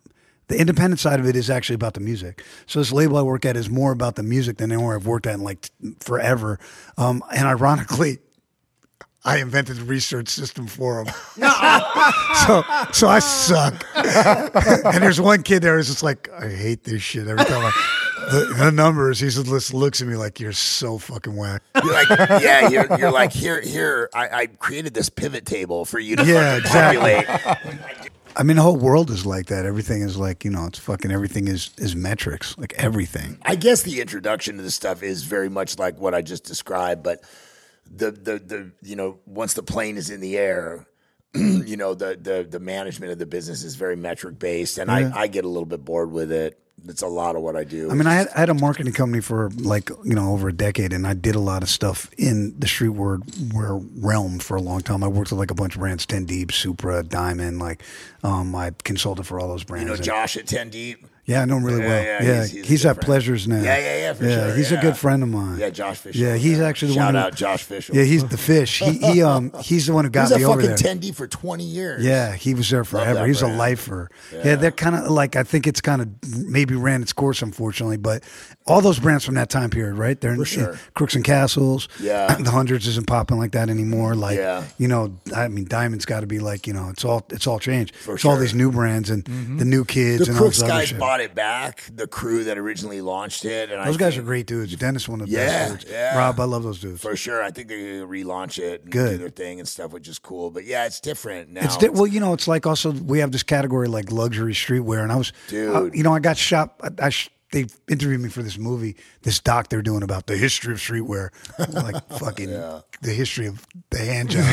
The independent side of it is actually about the music. So this label I work at is more about the music than anywhere I've worked at in like t- forever. Um, and ironically, I invented the research system for them. so, so I suck. And there's one kid there who's just like, I hate this shit every time I. The, the numbers, he just looks at me like, you're so fucking whack. You're like, yeah, you're, you're like, here, here, I, I created this pivot table for you to Yeah, exactly. populate. I mean, the whole world is like that. Everything is like, you know, it's fucking everything is, is metrics, like everything. I guess the introduction to this stuff is very much like what I just described, but the, the, the you know, once the plane is in the air, you know, the, the, the management of the business is very metric based, and Yeah. I, I get a little bit bored with it. It's a lot of what I do. I mean, I had, I had a marketing company for like, you know, over a decade, and I did a lot of stuff in the streetwear wear realm for a long time. I worked with like a bunch of brands, ten Deep, Supra, Diamond, like um, I consulted for all those brands. You know And- Josh at ten Deep? Yeah, I know him really Yeah, well. yeah, Yeah, he's- he's, he's a at good friend. Pleasures now. Yeah, yeah, yeah, for yeah, sure, he's a yeah. good friend of mine. Yeah, Josh Fisher. Yeah, he's actually the Shout one. who- out Josh Fisher. Yeah, he's the fish. He he um he's the one who He got was a me over fucking there. ten Deep for twenty years. Yeah, he was there forever. that He's a brand. lifer. Yeah, they're kind of like, I think it's kind of maybe ran its course, unfortunately. But all those brands from that time period, right? They're For sure. Crooks and Castles. Yeah. The Hundreds isn't popping like that anymore. Like, Yeah. you know, I mean, Diamond's got to be like, you know, it's all it's all changed. For it's all sure. these new brands and the new kids The and all Crooks this other guys shit. bought it back. The crew that originally launched it, and Those I guys think, are great dudes. Dennis, one of the Yeah, best dudes. yeah. Rob, I love those dudes. for sure. I think they're gonna relaunch it and Good. do their thing and stuff, which is cool. But yeah, it's different now. It's di- well, you know, it's like also we have this category like luxury streetwear, and I was, Dude. I- you know, I got shot. I, I sh- they interviewed me for this movie, this doc they're doing about the history of streetwear, like fucking the history of the hand job.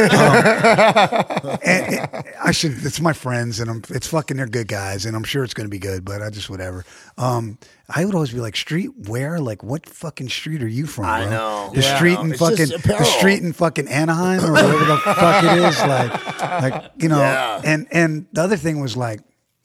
Um, and, and I should. It's my friends, and I'm. It's fucking. They're good guys, and I'm sure it's going to be good. But I just whatever. Um, I would always be like, streetwear? Like, what fucking street are you from? I bro? know. the Yeah. street in It's just fucking apparel. the street in fucking Anaheim or whatever the fuck it is. Like, like you know. Yeah. And and the other thing was like.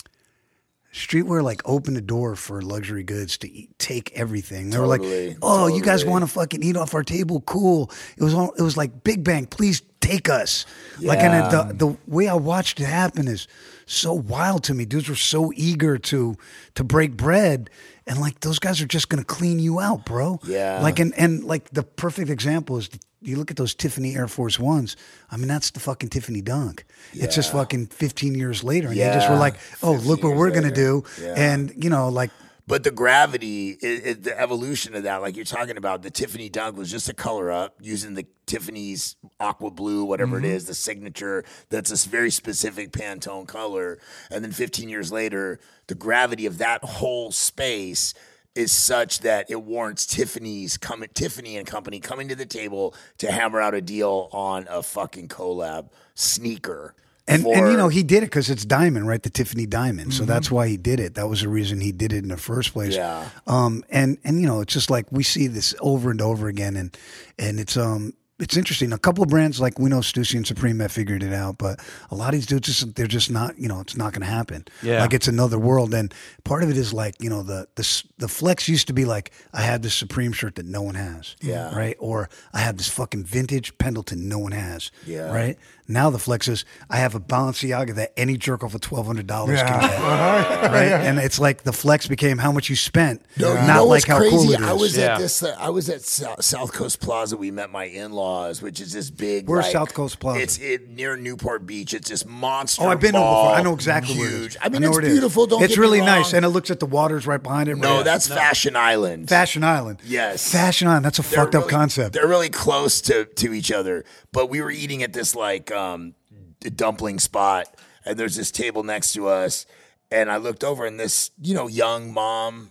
Streetwear like opened the door for luxury goods to eat, take everything. They were Totally, like, "Oh, you guys totally. want to fucking eat off our table? Cool." It was all, it was like Big Bang, please take us. Like, and Yeah. the the way I watched it happen is so wild to me. Dudes were so eager to to break bread, and like those guys are just gonna clean you out, bro. Yeah. Like and and like the perfect example is. You look at those Tiffany Air Force Ones. I mean, that's the fucking Tiffany Dunk. It's just Yeah. fucking fifteen years later, and they just were Yeah. like, "Oh, look what years we're gonna later. do," Yeah. and you know, like, But the gravity, it, it, the evolution of that, like you're talking about, the Tiffany Dunk was just a color up using the Tiffany's aqua blue, whatever Mm-hmm. it is, the signature. That's a very specific Pantone color. And then fifteen years later, the gravity of that whole space is such that it warrants Tiffany's coming, Tiffany and company coming to the table to hammer out a deal on a fucking collab sneaker. and for- and you know, he did it because it's diamond, right? The Tiffany diamond. So that's why he did it. That was the reason he did it in the first place. Yeah. Um. And and you know, it's just like we see this over and over again, and and it's um. It's interesting. A couple of brands like we know Stussy and Supreme have figured it out, but a lot of these dudes just they're just not. You know, it's not going to happen. Yeah. Like it's another world, and part of it is like you know the the the flex used to be like I had this Supreme shirt that no one has. Yeah. Right. Or I have this fucking vintage Pendleton no one has. Yeah. Right. Now the flex is I have a Balenciaga that any jerk off of twelve hundred dollars Yeah. can get. Right. And it's like the flex became how much you spent, No, you not know like what's how crazy? cool it is. I was Yeah. at this. Uh, I was at Sou- South Coast Plaza. We met my in-laws, which is this big. Where's like- South Coast Plaza? It's it, near Newport Beach. It's this monster. Oh, I've been there mall, before. I know exactly huge. where it is. I mean, know it's where it is. beautiful. Don't it's get me really wrong. nice, and it looks at the waters right behind it. No, right? that's Fashion Island. Fashion Island. Yes. Fashion Island. That's a They're fucked up really- concept. They're really close to to each other. But we were eating at this like um, d- dumpling spot, and there's this table next to us, and I looked over, and this you know young mom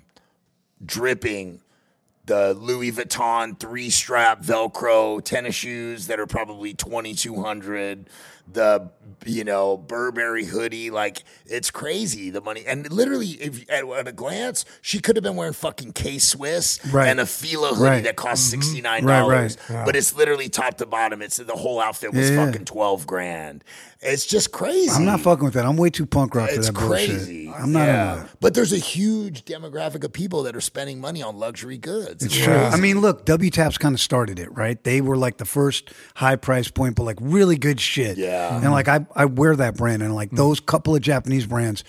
dripping the Louis Vuitton three strap Velcro tennis shoes that are probably twenty-two hundred. The you know Burberry hoodie, like it's crazy the money, and literally if at, at a glance she could have been wearing fucking K Swiss Right. and a Fila hoodie Right. that costs sixty nine Right, dollars, right. but it's literally top to bottom. It's the whole outfit was Yeah, yeah. fucking twelve grand. It's just crazy. I'm not fucking with that. I'm way too punk rock for It's that crazy. bullshit. I'm not Yeah. into that. But there's a huge demographic of people that are spending money on luxury goods. It's true. I mean, look, W Taps kind of started it, right? They were like the first high price point, but like really good shit. Yeah. And like I, I wear that brand, and like those couple of Japanese brands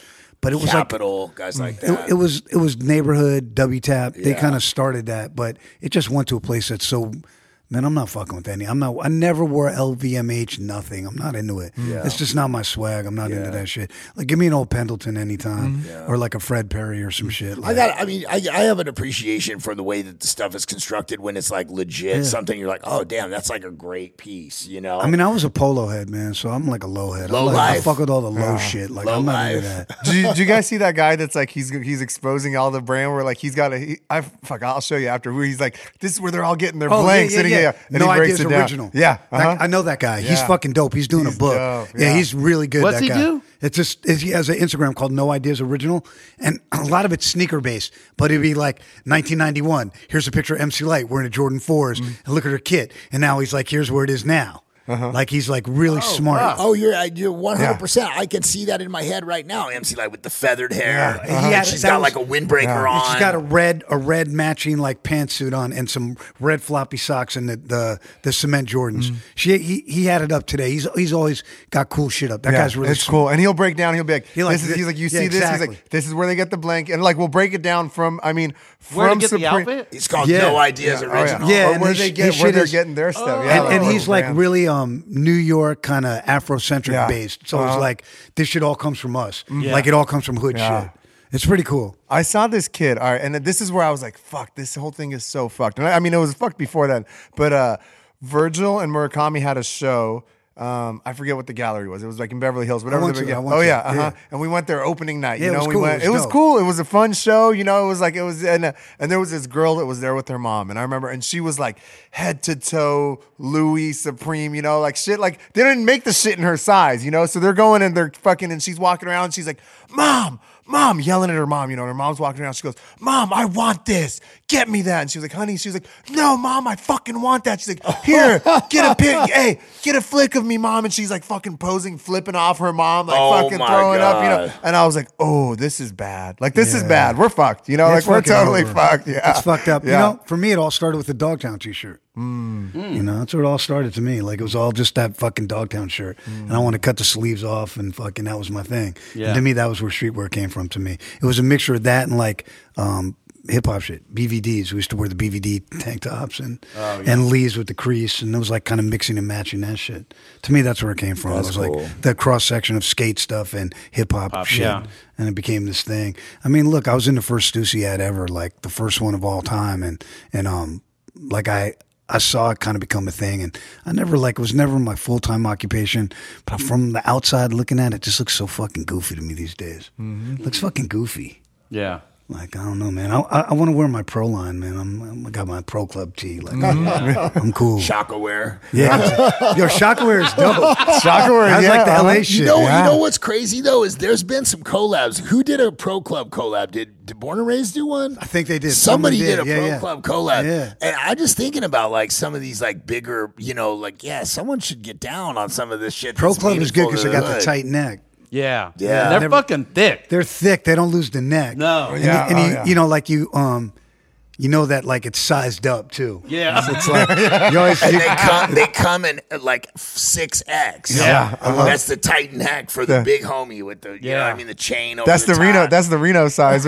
but it was Capital, like guys like it, that. it was it was neighborhood W TAP. They Yeah. kind of started that, but it just went to a place that's so. Man, I'm not fucking with any. I'm not. I never wore L V M H. Nothing. I'm not into it. Yeah. It's just not my swag. I'm not Yeah. into that shit. Like, give me an old Pendleton anytime, Yeah. or like a Fred Perry or some shit. Like, I got. I mean, I, I have an appreciation for the way that the stuff is constructed when it's like legit something. You're like, oh damn, that's like a great piece. You know. I mean, I was a polo head, man, so I'm like a low head. Low I'm like, I life. fuck with all the low shit. Like, Low I'm not life. into that. do, you, do you guys see that guy that's like he's he's exposing all the brand where like he's got a he, I fuck I'll show you after where he's like this is where they're all getting their Oh, blanks yeah, yeah, and he, yeah. and No he breaks Ideas it down. Original. Yeah, That- uh-huh. I know that guy. He's Yeah. fucking dope. He's doing He's a book. dope, Yeah. yeah. he's really good. What's that he guy. do? It's just it's, he has an Instagram called No Ideas Original, and a lot of it's sneaker based. But it'd be like nineteen ninety-one. Here's a picture of M C Light wearing a Jordan fours, Mm. and look at her kit. And now he's like, here's where it is now. Like he's like really smart. Oh, you're uh, you're one hundred percent. I can see that in my head right now. M C Light with the feathered hair. Yeah. He had- She's that got was- like a windbreaker Yeah. on. She's got a red, a red matching like pantsuit on, and some red floppy socks, and the the, the cement Jordans. Mm. She he, he had it up today. He's he's always got cool shit up. That Yeah, guy's really it's smart. cool, and he'll break down. He'll be like, He like "This is." thi- He's like, "You yeah, see this?" He's exactly. like, "This is where they get the blank," and like we'll break it down from. I mean, Where to from get the Supreme- outfit? It's called Yeah. No Ideas Yeah, oh, Original. Yeah, or and where his- they get his where shit they're is- getting their stuff. Oh. Yeah, and, and like, he's like brand. really um New York kind of Afrocentric Yeah. based. So it's Uh-huh. like this shit all comes from us. Yeah. Like it all comes from hood Yeah. shit. It's pretty cool. I saw this kid, all right, and this is where I was like, "Fuck, this whole thing is so fucked." And I, I mean, it was fucked before that, but uh, Virgil and Murakami had a show. Um, I forget what the gallery was. It was like in Beverly Hills, whatever. went the to big- it, I went oh to yeah, it, uh-huh. yeah. And we went there opening night. Yeah, you it know, was we cool, went. it It was was dope. cool. It was a fun show. You know, it was like it was, and uh, and there was this girl that was there with her mom, and I remember, and she was like head to toe Louis Supreme. You know, like shit. Like they didn't make the shit in her size. You know, so they're going and they're fucking, and she's walking around. And she's like, "Mom." Mom, yelling at her mom, you know, and her mom's walking around. She goes, "Mom, I want this. Get me that." And she was like, "Honey," she was like, "No, Mom, I fucking want that." She's like, "Here, get a pic. Hey, get a flick of me, Mom." And she's like fucking posing, flipping off her mom, like Oh, fucking my throwing up, you know. God. And I was like, "Oh, this is bad. Like this is Yeah. bad. We're fucked. You know, It's like we're fucking totally over. fucked. Yeah, It's fucked up. Yeah. You know, for me, it all started with the Dogtown T-shirt. You know, that's where it all started to me. Like it was all just that fucking Dogtown shirt, and I want to cut the sleeves off, and fucking that was my thing. Yeah. And to me, that was where streetwear came from. To me, it was a mixture of that and like um, hip hop shit, B V Ds. We used to wear the B V D tank tops and and Lees with the crease, and it was like kind of mixing and matching that shit. To me, that's where it came from. That's it was cool. like the cross section of skate stuff and hip hop Pop, shit. yeah. And it became this thing. I mean, look, I was in the first Stussy ad ever, like the first one of all time, and and um, like I I saw it kind of become a thing, and I never like it was never my full time occupation, but from the outside looking at it, it just looks so fucking goofy to me these days. Looks fucking goofy. Yeah. Like I don't know, man. I I, I want to wear my Pro line, man. I'm, I'm I got my Pro Club tee. Like I'm cool. Shaka wear. Yeah, yo, Shockwear is dope. Shockwear, That's yeah, like the L A uh-huh. shit. You know, Yeah. you know what's crazy though is there's been some collabs. Who did a Pro Club collab? Did, did Born and Raised do one? I think they did. Somebody Someone did, a Yeah, Pro yeah. Club collab. Yeah. And I'm just thinking about like some of these like bigger, you know, like yeah, someone should get down on some of this shit. Pro that's Club is good meaningful because to they got the hood. tight neck. Yeah. Yeah. And they're Never- fucking thick. They're thick. They don't lose the neck. No. And, Yeah, and oh, you, yeah. you know, like you, um, you know that like it's sized up too. Yeah. So it's like you always. And you- they come, they come in uh, like six X. Yeah. That's the Titan hack for the Yeah. big homie with the, you know, Yeah. what I mean, the chain. Over That's the, Reno. top. That's the Reno size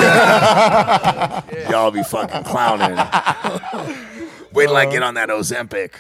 right there. Y'all be fucking clowning. Wait till I get on that Ozempic.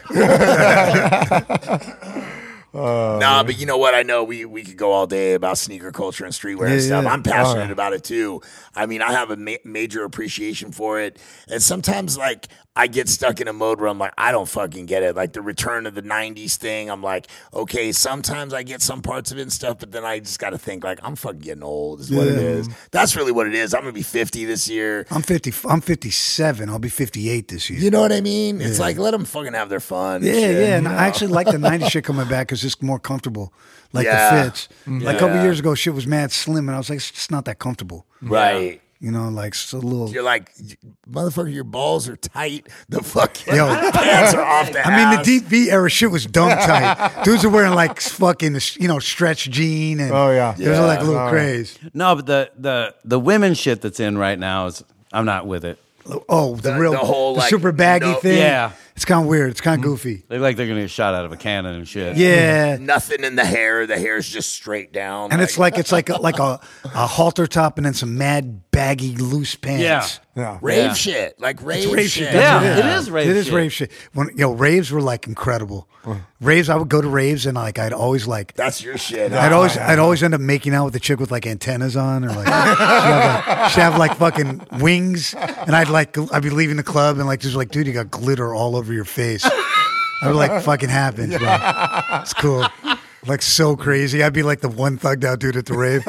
nah, but you know what? I know we, we could go all day about sneaker culture and streetwear and Yeah, stuff. yeah. I'm passionate Oh, yeah. about it too. I mean, I have a ma- major appreciation for it. And sometimes, like, I get stuck in a mode where I'm like, I don't fucking get it. Like the return of the nineties thing. I'm like, okay, sometimes I get some parts of it and stuff, but then I just got to think, like, I'm fucking getting old, is what it Yeah. is. That's really what it is. I'm going to be fifty this year. I'm fifty. I'm fifty-seven. I'll be fifty-eight this year. You know what I mean? It's like, let them fucking have their fun. and Yeah, shit, yeah, and you know? I actually like the nineties shit coming back because it's more comfortable. Like Yeah. the fits. Like a couple Yeah. years ago, shit was mad slim, and I was like, it's just not that comfortable. Right. You know, like it's a little. You're like, motherfucker, your balls are tight. The fucking Yo. pants are off the I mean, the ass. deep V era shit was dumb tight. Dudes are wearing like fucking, you know, stretch jean and Oh, yeah. it was like a little Yeah. craze. No, but the the the women shit that's in right now is I'm not with it. Oh, the, The- real, the whole, like, super baggy no- thing. Yeah. It's kind of weird. It's kind of goofy. They look like they're gonna get shot out of a cannon and shit. Yeah. Nothing in the hair. The hair's just straight down. And it's like it's like a, like a, a halter top and then some mad baggy loose pants. Yeah. Yeah. rave Yeah. shit. Like rave, It's rave shit. shit. Yeah, That's what it is rave It is shit. rave shit. When you know, raves were like incredible. Raves, I would go to raves and like I'd always like That's your shit. I'd always I'd always end up making out with a chick with like antennas on or like she'd have like, she'd have like fucking wings and I'd like I'd be leaving the club and like just like dude you got glitter all over your face. I would like fucking happens, bro. It's cool. Like so crazy. I'd be like the one thugged out dude at the rave.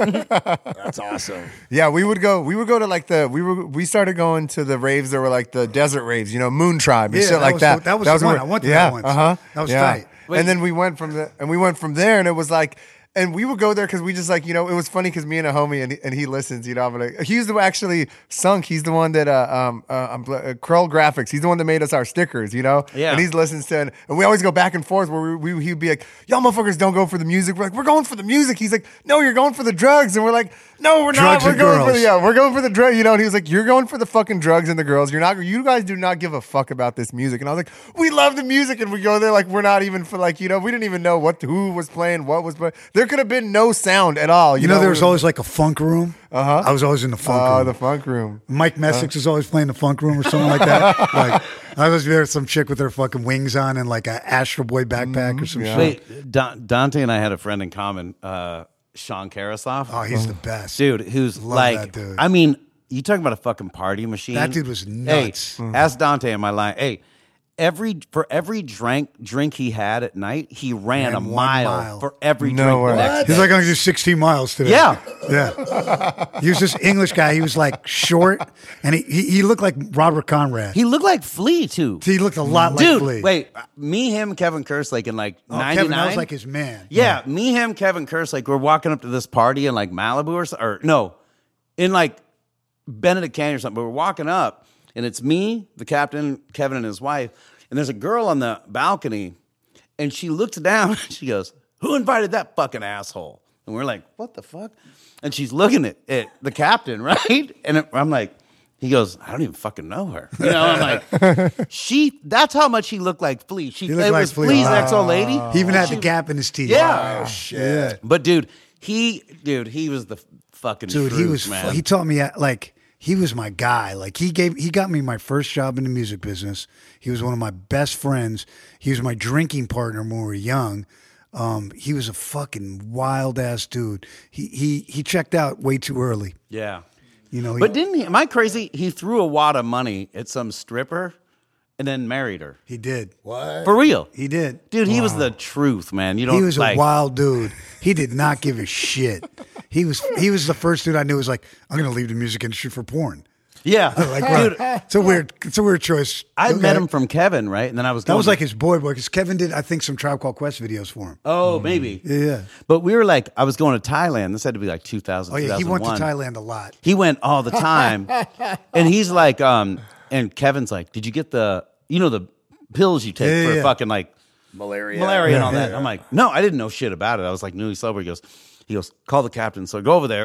That's awesome. Yeah, we would go. We would go to like the. We were. We started going to the raves that were like the desert raves. You know, Moon Tribe and Yeah, shit that like was that. the- that was the when one. we- I went to yeah, that once. Uh huh. That was yeah. tight. And then we went from the. And we went from there, and it was like. And we would go there because we just like, you know, it was funny because me and a homie and, and he listens, you know, I'm like, he's the actually Sunk. He's the one that, uh, um, uh, um, uh, Curl Graphics. He's the one that made us our stickers, you know? Yeah. And he's listens to, and, and we always go back and forth where we, we, he'd be like, y'all motherfuckers don't go for the music. We're like, we're going for the music. He's like, no, you're going for the drugs. And we're like, no, we're Drugs not. We're and going for the, girls. yeah, we're going for the drug, you know? And he was like, you're going for the fucking drugs and the girls. You're not, you guys do not give a fuck about this music. And I was like, we love the music. And we go there like, we're not even for like, you know, we didn't even know what, who was playing, what was playing. There could have been no sound at all. You know, there was We- always like a funk room. Uh-huh. I was always in the funk Oh, room. the funk room. Mike Messick is always playing the funk room or something like that. Like I was there with some chick with her fucking wings on and like a Astro Boy backpack or some shit. Wait, Don- Dante and I had a friend in common, uh, Sean Karasoff. Oh, he's the best. Dude, who's Love like, that dude. I mean, you talking about a fucking party machine? That dude was nuts. Hey, ask Dante in my line. Hey, every for every drink drink he had at night, he ran, Ran a one mile, mile. for every No drink way. the next He's day. like, I'm going to do sixteen miles today. Yeah. Yeah. He was this English guy. He was like short and he, he, he looked like Robert Conrad. He, He looked like Flea too. he looked a lot like Dude, Flea. wait, me, him, Kevin Kerslake in like Oh, ninety-nine. Kevin, that was like his man. Yeah, me, him, Kevin Kerslake. We're walking up to this party in like Malibu or, so- or no, in like Benedict Canyon or something. But we're walking up, and it's me, the captain, Kevin, and his wife. And there's a girl on the balcony, and she looks down. And she goes, "Who invited that fucking asshole?" And we're like, "What the fuck?" And she's looking at, at the captain, right? And it, I'm like, he goes, "I don't even fucking know her." You know, I'm like, she. That's how much he looked like Flea. She He looked it like was Flea. Flea's Wow. ex-old lady. He even had She- the gap in his teeth. Yeah. Oh, shit. But dude, he, dude, he was the f- fucking Dude, truth, he was, man. he taught me, uh, like, he was my guy. Like, he gave, he got me my first job in the music business. He was one of my best friends. He was my drinking partner when we were young. Um, he was a fucking wild ass dude. He, he, he checked out way too early. yeah. You know, he, But didn't he? Am I crazy? He threw a wad of money at some stripper, and then married her he did. What? for real. He did. Dude, he was the truth, man. You don't. He was like, a wild dude. He did not give a shit. He was he was the first dude I knew was like, I'm gonna leave the music industry for porn. Yeah, Like, dude. right. It's a weird it's a weird choice. I Okay. met him from Kevin, right? And then I was. That Going was to- like his boy boy because Kevin did I think some Tribe Called Quest videos for him. Oh, maybe. Yeah, yeah. But we were like, I was going to Thailand. This had to be like two thousand. Oh yeah, he went to two thousand one. Thailand a lot. He went all the time, and he's like, um, and Kevin's like, "Did you get the, you know, the pills you take Yeah, for yeah. fucking like Malaria. malaria and all Yeah, that?" I'm like, "No, I didn't know shit about it. I was like newly sober." He goes, he goes, "Call the captain." So I go over there,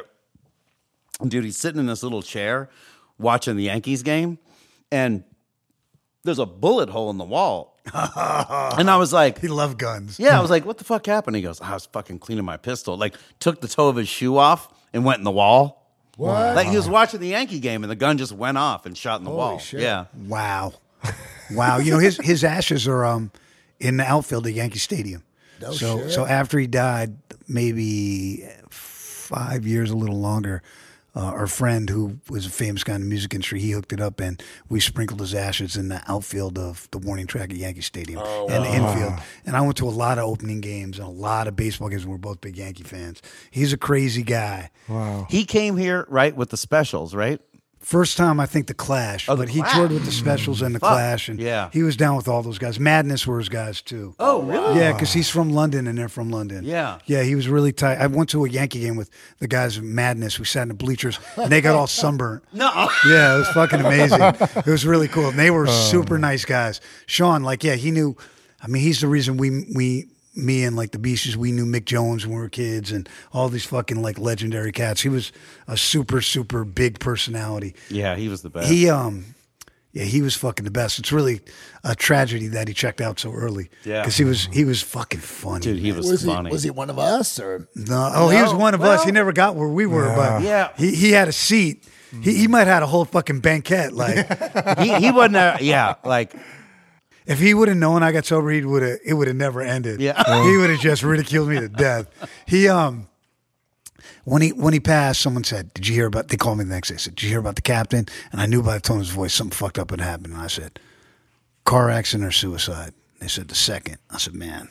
and dude, he's sitting in this little chair watching the Yankees game, and there's a bullet hole in the wall, and I was like, He loved guns. yeah, I was like, what the fuck happened? He goes, I was fucking cleaning my pistol. Like, took the toe of his shoe off and went in the wall. What? Like, he was watching the Yankee game and the gun just went off and shot in the wall. shit. Yeah. Wow. Wow. You know, his his ashes are um in the outfield at Yankee Stadium. No so shit. so after he died, maybe five years, a little longer, uh, our friend who was a famous guy in the music industry, he hooked it up and we sprinkled his ashes in the outfield of the warning track at Yankee Stadium and the infield. And I went to a lot of opening games and a lot of baseball games. We're both big Yankee fans. He's a crazy guy. He came here, right, with the specials, right? First time, I think the Clash, Oh, the but he Clash. toured with the Specials and the Fuck. Clash, and Yeah. he was down with all those guys. Madness were his guys too. Oh, really? Yeah, because he's from London and they're from London. Yeah. yeah, he was really tight. I went to a Yankee game with the guys of Madness. We sat in the bleachers and they got all sunburnt. No. Yeah, it was fucking amazing. It was really cool, and they were super nice guys. Sean, like, yeah, he knew. I mean, he's the reason we we. Me and like the Beasties, we knew Mick Jones when we were kids, and all these fucking like legendary cats. He was a super, super big personality. Yeah, he was the best. He um, Yeah, he was fucking the best. It's really a tragedy that he checked out so early. Yeah. because he was he was fucking funny. Dude, he was, Was funny. he was he one of us or? No, oh, he was No, one of well- us. He never got where we were, but Yeah. he he had a seat. He he might have had a whole fucking banquet. Like he, he wasn't. A, yeah, like if he would have known I got sober, he would have. It would have never ended. Yeah. he would have just ridiculed me to death. He um. When he when he passed, someone said, "Did you hear about?" They called me the next day. Said, "Did you hear about the captain?" And I knew by the tone of his voice something fucked up had happened. And I said, "Car accident or suicide?" They said the second. I said, "Man,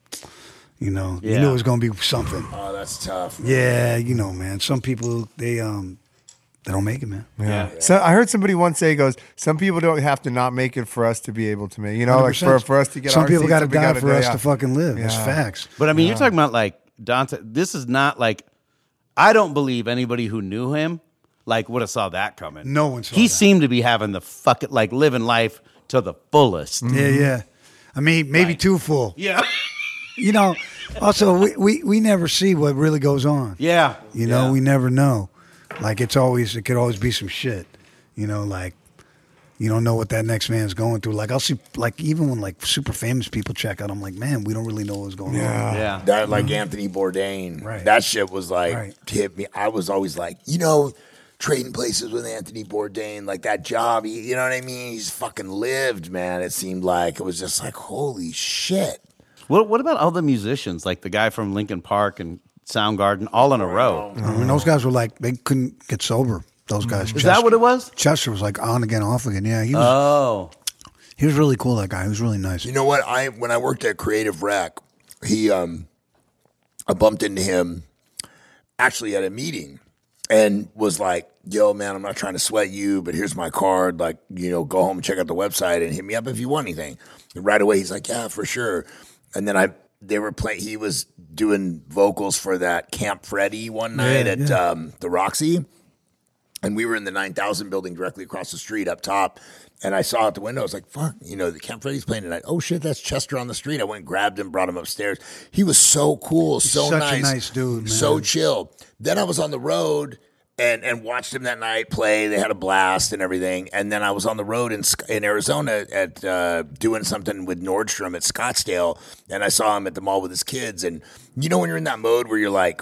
you know, you Yeah. knew it was going to be something." Oh, that's tough. Yeah, you know, man. Some people they um they don't make it, man. yeah. So I heard somebody once say, he goes, some people don't have to not make it for us to be able to make, you know, like for, for us to get Some our people seats got to up, we die gotta for do- us yeah. to fucking live. It's Yeah. facts. But I mean, you're talking about like Dante. This is not like I don't believe anybody who knew him like would have saw that coming. No one saw He that. seemed to be having the fucking like living life to the fullest. Yeah, yeah. I mean, maybe too full. Yeah, You know, also we, we, we never see what really goes on. yeah. You know, Yeah. we never know. Like it's always it could always be some shit. You know, like you don't know what that next man's going through. Like I'll see like even when like super famous people check out, I'm like, man, we don't really know what's going Yeah. on. yeah. That like Anthony Bourdain, Right. that shit was like Right. hit me. I was always like, you know, trading places with Anthony Bourdain, like that job. He, you know what I mean? He's fucking lived, man. It seemed like it was just like, holy shit. What What about all the musicians, like the guy from Linkin Park and Soundgarden, all in a row? I mean, those guys were like they couldn't get sober. Those guys. Is that what it was? Chester was like on again, off again. Yeah, he was. Oh, he was really cool. That guy. He was really nice. You know what? I when I worked at Creative Rec, he um, I bumped into him actually at a meeting and was like, "Yo, man, I'm not trying to sweat you, but here's my card. Like, you know, go home and check out the website and hit me up if you want anything." And right away, he's like, "Yeah, for sure." And then I they were playing. He was doing vocals for that Camp Freddy one night Yeah, at yeah. Um, the Roxy. And we were in the nine thousand building directly across the street up top. And I saw out the window, I was like, fuck, you know, the Camp Freddy's playing tonight. Oh, shit, that's Chester on the street. I went and grabbed him, brought him upstairs. He was so cool, so such a nice. nice dude, man. So chill. Then I was on the road and, and watched him that night play. They had a blast and everything. And then I was on the road in Sc- in Arizona at uh, doing something with Nordstrom at Scottsdale. And I saw him at the mall with his kids. And you know when you're in that mode where you're like,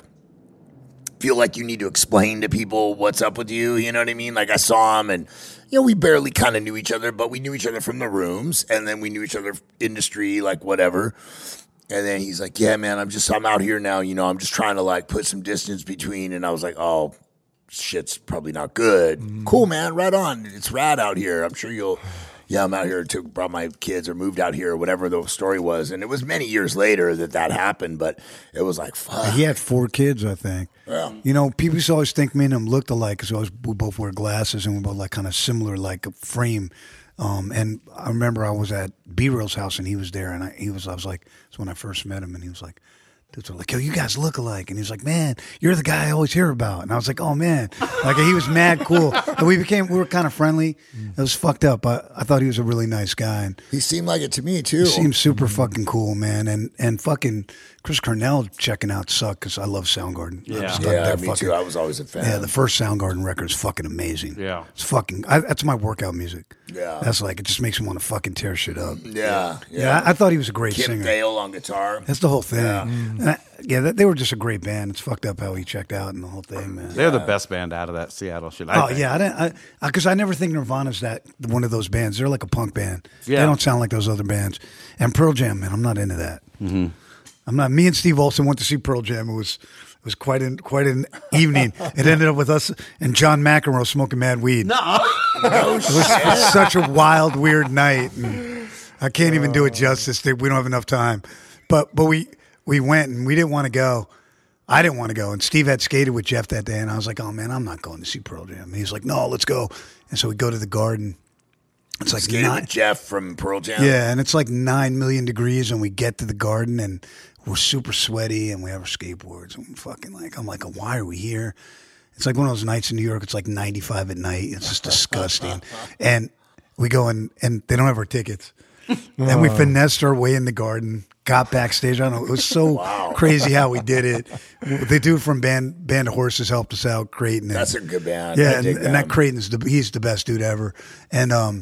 feel like you need to explain to people what's up with you, you know what I mean? Like I saw him and, you know, we barely kind of knew each other, but we knew each other from the rooms and then we knew each other industry, like whatever. And then he's like, yeah, man, I'm just, I'm out here now, you know, I'm just trying to like put some distance between. And I was like, oh, shit's probably not good. Mm. Cool, man, right on. It's rad out here. I'm sure you'll, yeah, I'm out here, took, brought my kids or moved out here or whatever the story was. And it was many years later that that happened, but it was like, fuck. He had four kids, I think. Yeah. You know, people used to always think me and him looked alike because we, always- we both wear glasses and we both like kind of similar, like a frame. Um, and I remember I was at B-Real's house and he was there, and I, he was. I was like, it's when I first met him, and he was like, dudes were like, yo, you guys look alike. And he was like, man, you're the guy I always hear about. And I was like, oh, man. Like, he was mad cool. And we became, we were kind of friendly. It was fucked up. I, I thought he was a really nice guy. And He seemed like it to me too. he seemed super fucking cool, man. And and fucking Chris Cornell checking out sucked because I love Soundgarden. I Yeah. just thought Yeah, that me fucking- too. I was always a fan. Yeah, the first Soundgarden record is fucking amazing. Yeah. It's fucking, I, that's my workout music. Yeah. That's like, it just makes me want to fucking tear shit up. yeah, yeah. Yeah, I, I thought he was a great Kim singer. Dale on guitar. That's the whole thing. And I, yeah, that, they were just a great band. It's fucked up how he checked out and the whole thing, man. they're the best band out of that Seattle shit. I Oh think. yeah, I didn't, I because I, I never think Nirvana's that one of those bands. They're like a punk band. Yeah. They don't sound like those other bands. And Pearl Jam, man, I'm not into that. Mm-hmm. I'm not. Me and Steve Olson went to see Pearl Jam. It was it was quite an quite an evening. It ended up with us and John McEnroe smoking mad weed. No. No It was such a wild, weird night. And I can't even do it justice. We don't have enough time. But but we we went and we didn't want to go. I didn't want to go. And Steve had skated with Jeff that day. And I was like, oh, man, I'm not going to see Pearl Jam. And he's like, no, let's go. And so we go to the Garden. It's like Skated nine, with Jeff from Pearl Jam. yeah, and it's like nine million degrees. And we get to the Garden and we're super sweaty and we have our skateboards. And we're fucking like, I'm like, why are we here? It's like one of those nights in New York. It's like ninety-five at night. It's just disgusting. And we go in, and they don't have our tickets. And we finessed our way in the Garden, got backstage. I don't know. It was so crazy how we did it. The dude from Band Band of Horses helped us out, Creighton. And, That's a good band. I yeah, and, dig and that them. Creighton's the he's the best dude ever. And um,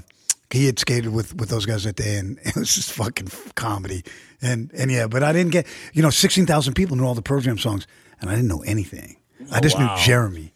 he had skated with, with those guys that day, and it was just fucking comedy. And and yeah, but I didn't get, you know, sixteen thousand people knew all the Pearl Jam songs, and I didn't know anything. I Oh, just wow. knew Jeremy.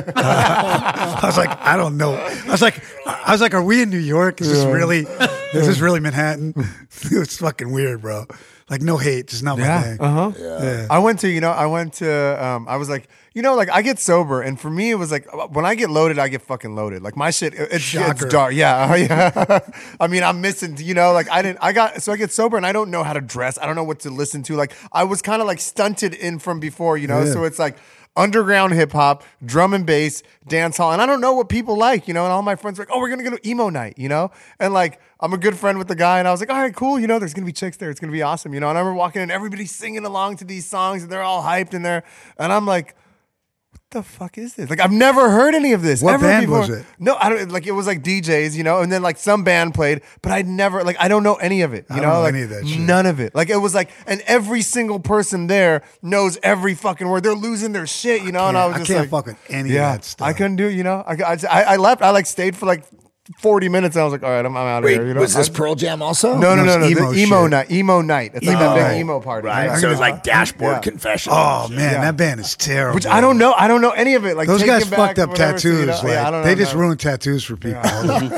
I was like, I don't know. I was like, I was like, are we in New York? Is this really, is this really Manhattan? It was fucking weird, bro. Like, no hate, just not my Yeah. thing. Uh huh. Yeah. I went to, you know, I went to, um, I was like, you know, like I get sober, and for me, it was like when I get loaded, I get fucking loaded. Like my shit, it- it's, Shocker. it's dark. Yeah, yeah. I mean, I'm missing, you know, like I didn't, I got, so I get sober, and I don't know how to dress. I don't know what to listen to. Like I was kind of like stunted in from before, you know. Yeah. So it's like underground hip hop, drum and bass, dance hall, and I don't know what people like, you know. And all my friends were like, oh, we're gonna go to emo night, you know, and like. I'm a good friend with the guy, and I was like, all right, cool. You know, there's going to be chicks there. It's going to be awesome. You know, and I remember walking in, everybody's singing along to these songs, and they're all hyped in there. And I'm like, what the fuck is this? Like, I've never heard any of this. What ever band before. was it? No, I don't, like, it was like D Js, you know, and then like some band played, but I'd never, like, I don't know any of it. You I don't know, know like, any of that shit. none of it. Like, it was like, and every single person there knows every fucking word. They're losing their shit, you know, and I was I just can't like, fuck with any yeah, of that stuff. I couldn't do, you know, I, I, I left, I like stayed for like forty minutes, and I was like, all right, I'm, I'm out of Wait, here. You know? was this I- Pearl Jam also? No, no, No, no, it's no. emo The emo shit. night. Emo night. It's like Emo that big night. emo party. Right. I'm So gonna- it's like Dashboard Yeah. Confession. Oh man, Yeah. that band is terrible. Which I don't know. I don't know any of it. Like Those Take guys It Back fucked or up whatever, so, you tattoos. know, like, yeah, I don't know. they just no. ruined tattoos for people. Fucking,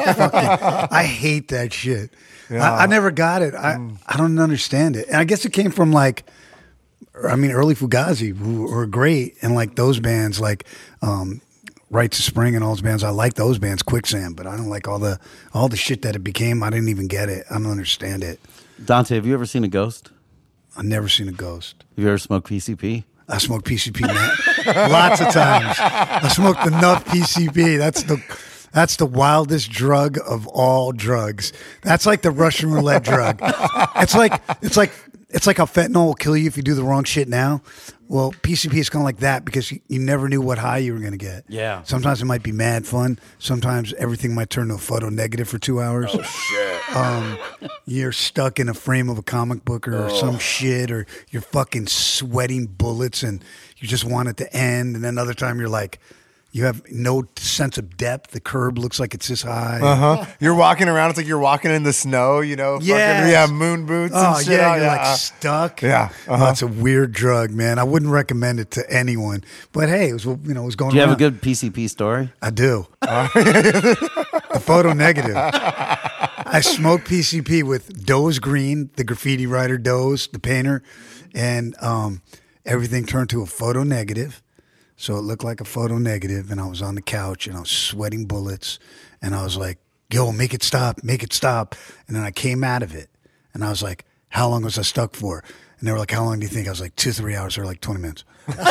I hate that shit. Yeah. I, I never got it. I, Mm. I don't understand it. And I guess it came from like, I mean, early Fugazi, who were great, and like those bands, like um, Right to Spring and all those bands. I like those bands, Quicksand, but I don't like all the all the shit that it became. I didn't even get it. I don't understand it. Dante, have you ever seen a ghost? I've never seen a ghost. Have you ever smoked P C P? I smoked P C P, man. Lots of times. I smoked enough P C P. That's the that's the wildest drug of all drugs. That's like the Russian roulette drug. It's like it's like it's like how fentanyl will kill you if you do the wrong shit now. Well, P C P is kind of like that because you, you never knew what high you were going to get. Yeah. Sometimes it might be mad fun. Sometimes everything might turn to a photo negative for two hours. Oh, shit. Um, you're stuck in a frame of a comic book or some shit, or you're fucking sweating bullets and you just want it to end. And then another time you're like, you have no sense of depth. The curb looks like it's this high. Uh huh. You're walking around. It's like you're walking in the snow. You know. fucking- Yes. Yeah. Moon boots. Oh and shit. yeah, Oh, you're like uh, stuck. yeah, Oh, uh-huh. it's a weird drug, man. I wouldn't recommend it to anyone. But hey, it was you know it was going. Do you have a around. good P C P story? I do. The photo negative. I smoked P C P with Doze Green, the graffiti writer Doze, the painter, and um, everything turned to a photo negative. So it looked like a photo negative, and I was on the couch, and I was sweating bullets, and I was like, yo, make it stop, make it stop. And then I came out of it, and I was like, how long was I stuck for? And they were like, how long do you think? I was like, two, three hours, or like twenty minutes.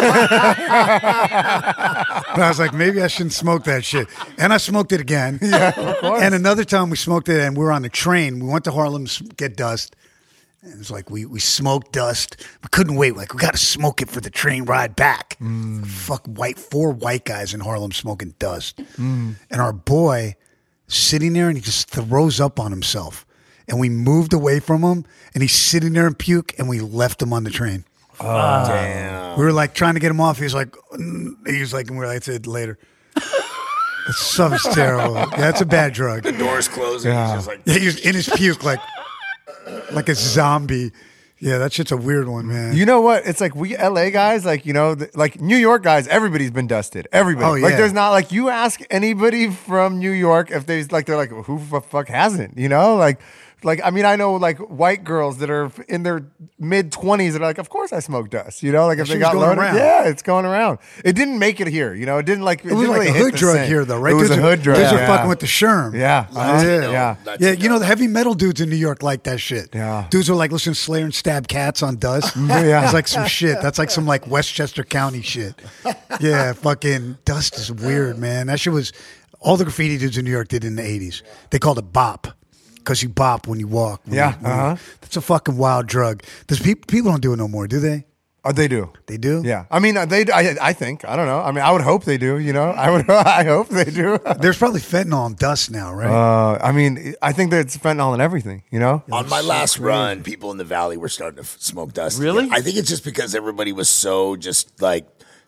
But I was like, maybe I shouldn't smoke that shit. And I smoked it again. Yeah, of course. And another time we smoked it, and we were on the train. We went to Harlem to get dust. And it was like we, we smoked dust. We couldn't wait. Like, we got to smoke it for the train ride back. Fuck white, four white guys in Harlem smoking dust. And our boy sitting there, and he just throws up on himself. And we moved away from him, and he's sitting there and puke, and we left him on the train. Damn. We were like trying to get him off. He was like, mm. he was like, and we were like, I said later. That stuff is terrible. Yeah, it's a bad drug. The door's closing. Yeah. He's just like, Yeah, he was in his puke like, like a zombie. Yeah, that shit's a weird one, man. You know what? It's like we L A guys, like, you know, th- like New York guys, everybody's been dusted. Everybody. Oh, Like, yeah. there's not, like, you ask anybody from New York if they, like, they're like, who the fuck hasn't? You know? Like, like I mean, I know, like, white girls that are in their mid twenties that are like, of course I smoke dust. You know? Like, if That they shit got was going loaded. around. Yeah, it's going around. It didn't make it here. You know? It didn't, like, it, It was didn't like really a hit hood the drug same. here, though, right? It was Dudes a are- hood drug. Dudes yeah. are fucking with the Sherm. Yeah. Uh-huh. Yeah. Yeah. That's Yeah, it, you know, though. the heavy metal dudes in New York like that shit. Yeah. Dudes are like, listen to Slayer and Stab Cats on Dust. Yeah. It's like some shit. That's like some like Westchester County shit. Yeah, fucking Dust is weird, man. That shit was, all the graffiti dudes in New York did in the eighties. They called it bop. Because you bop when you walk. When Yeah, you- when you- uh-huh. That's a fucking wild drug. Does people people don't do it no more, do they? Oh, they do. They do? Yeah. I mean, they. I, I think. I don't know. I mean, I would hope they do. You know. I would. I hope they do. There's probably fentanyl in dust now, right? Uh, I mean, I think there's fentanyl in everything. You know. On my last run, people in the valley were starting to f- smoke dust. Really? again. I think it's just because everybody was so just like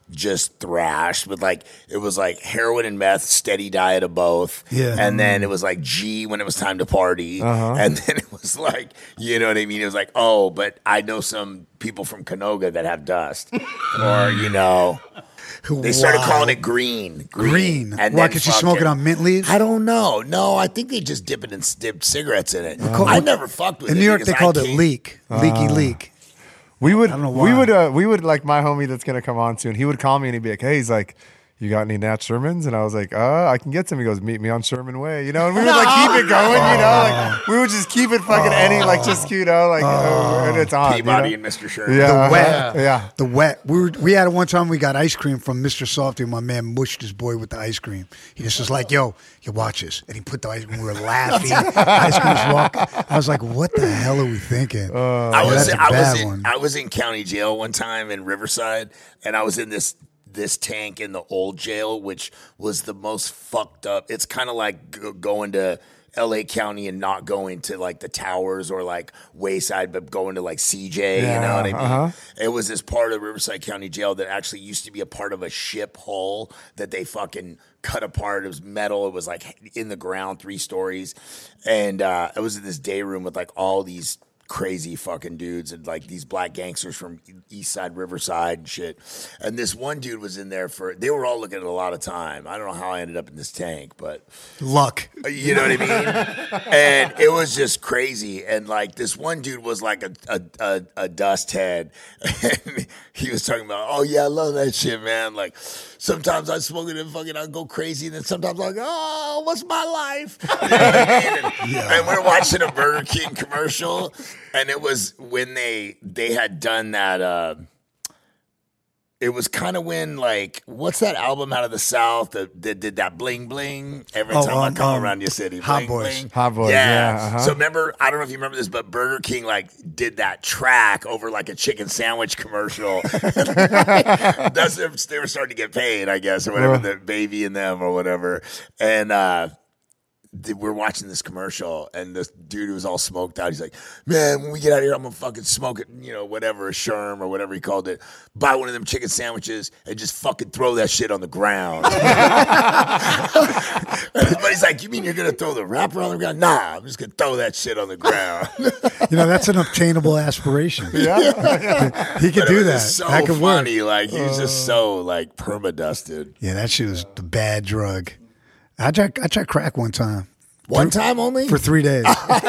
just thrashed with like it was like heroin and meth, steady diet of both. Yeah. And then it was like G when it was time to party. Uh-huh. And then it was like, you know what I mean? It was like, oh, but I know some people from Canoga that have dust. Or, you know. They started Wow. calling it green. Green. And Why? then Because you smoke it fucking- on mint leaves? I don't know. No, I think they just dip it and dip cigarettes in it. Cool. I never fucked with In it. New York, because they I called it can't- leak. Leaky leak. We would, I don't know we why. would, uh, we would like my homie that's gonna come on soon. He would call me and he'd be like, "Hey," he's like, "You got any Nat Shermans?" And I was like, "Uh, I can get some." He goes, "Meet me on Sherman Way," you know. And we would like keep it going, you know. Like we would just keep it fucking any, like just you know, like uh, and it's on. Peabody you know? and Mister Sherman. Yeah, The wet. yeah. The wet. We were, we had it one time. We got ice cream from Mister Softy. My man mushed his boy with the ice cream. He just was like, "Yo, you watch this," and he put the ice cream. We were laughing. Ice cream was walking. I was like, "What the hell are we thinking?" I Yeah, was that's a I was bad in one. I was in county jail one time in Riverside, and I was in this this tank in the old jail, which was the most fucked up. It's kind of like g- going to L A County and not going to like the towers or like Wayside, but going to like C J. Yeah, you know what I mean? uh-huh. It was this part of Riverside County Jail that actually used to be a part of a ship hull that they fucking cut apart. It was metal. It was like in the ground, three stories, and uh, it was in this day room with like all these crazy fucking dudes and like these black gangsters from East Side, Riverside and shit. And this one dude was in there for, they were all looking at a lot of time. I don't know how I ended up in this tank, but Luck. you know what I mean? And it was just crazy. And like this one dude was like a a, a, a dust head. And he was talking about, oh yeah, I love that shit, man. Like sometimes I smoke it and fucking I go crazy. And then sometimes I'm like, oh, what's my life? You know what I mean? And, and we're watching a Burger King commercial. And it was when they they had done that. Uh, it was kind of when like what's that album out of the South that, that did that bling bling every Oh, time I um, come um, around your city. Hot Bling, Boys. bling. Hot Boys, yeah, uh-huh. So remember, I don't know if you remember this, but Burger King like did that track over like a chicken sandwich commercial. That's they were starting to get paid, I guess, or whatever. The baby and them or whatever, and. uh we're watching this commercial, and this dude who was all smoked out, he's like, man, when we get out of here, I'm gonna fucking smoke it, you know, whatever, a Sherm or whatever he called it, buy one of them chicken sandwiches and just fucking throw that shit on the ground. But he's like, you mean you're gonna throw the wrapper on the ground? Nah, I'm just gonna throw that shit on the ground. You know, that's an obtainable aspiration. Yeah. He could But it do was that. just so that could work. funny, like he was just so like perma-dusted. Yeah, that shit was the bad drug. I tried, I tried crack one time One time only? for three days.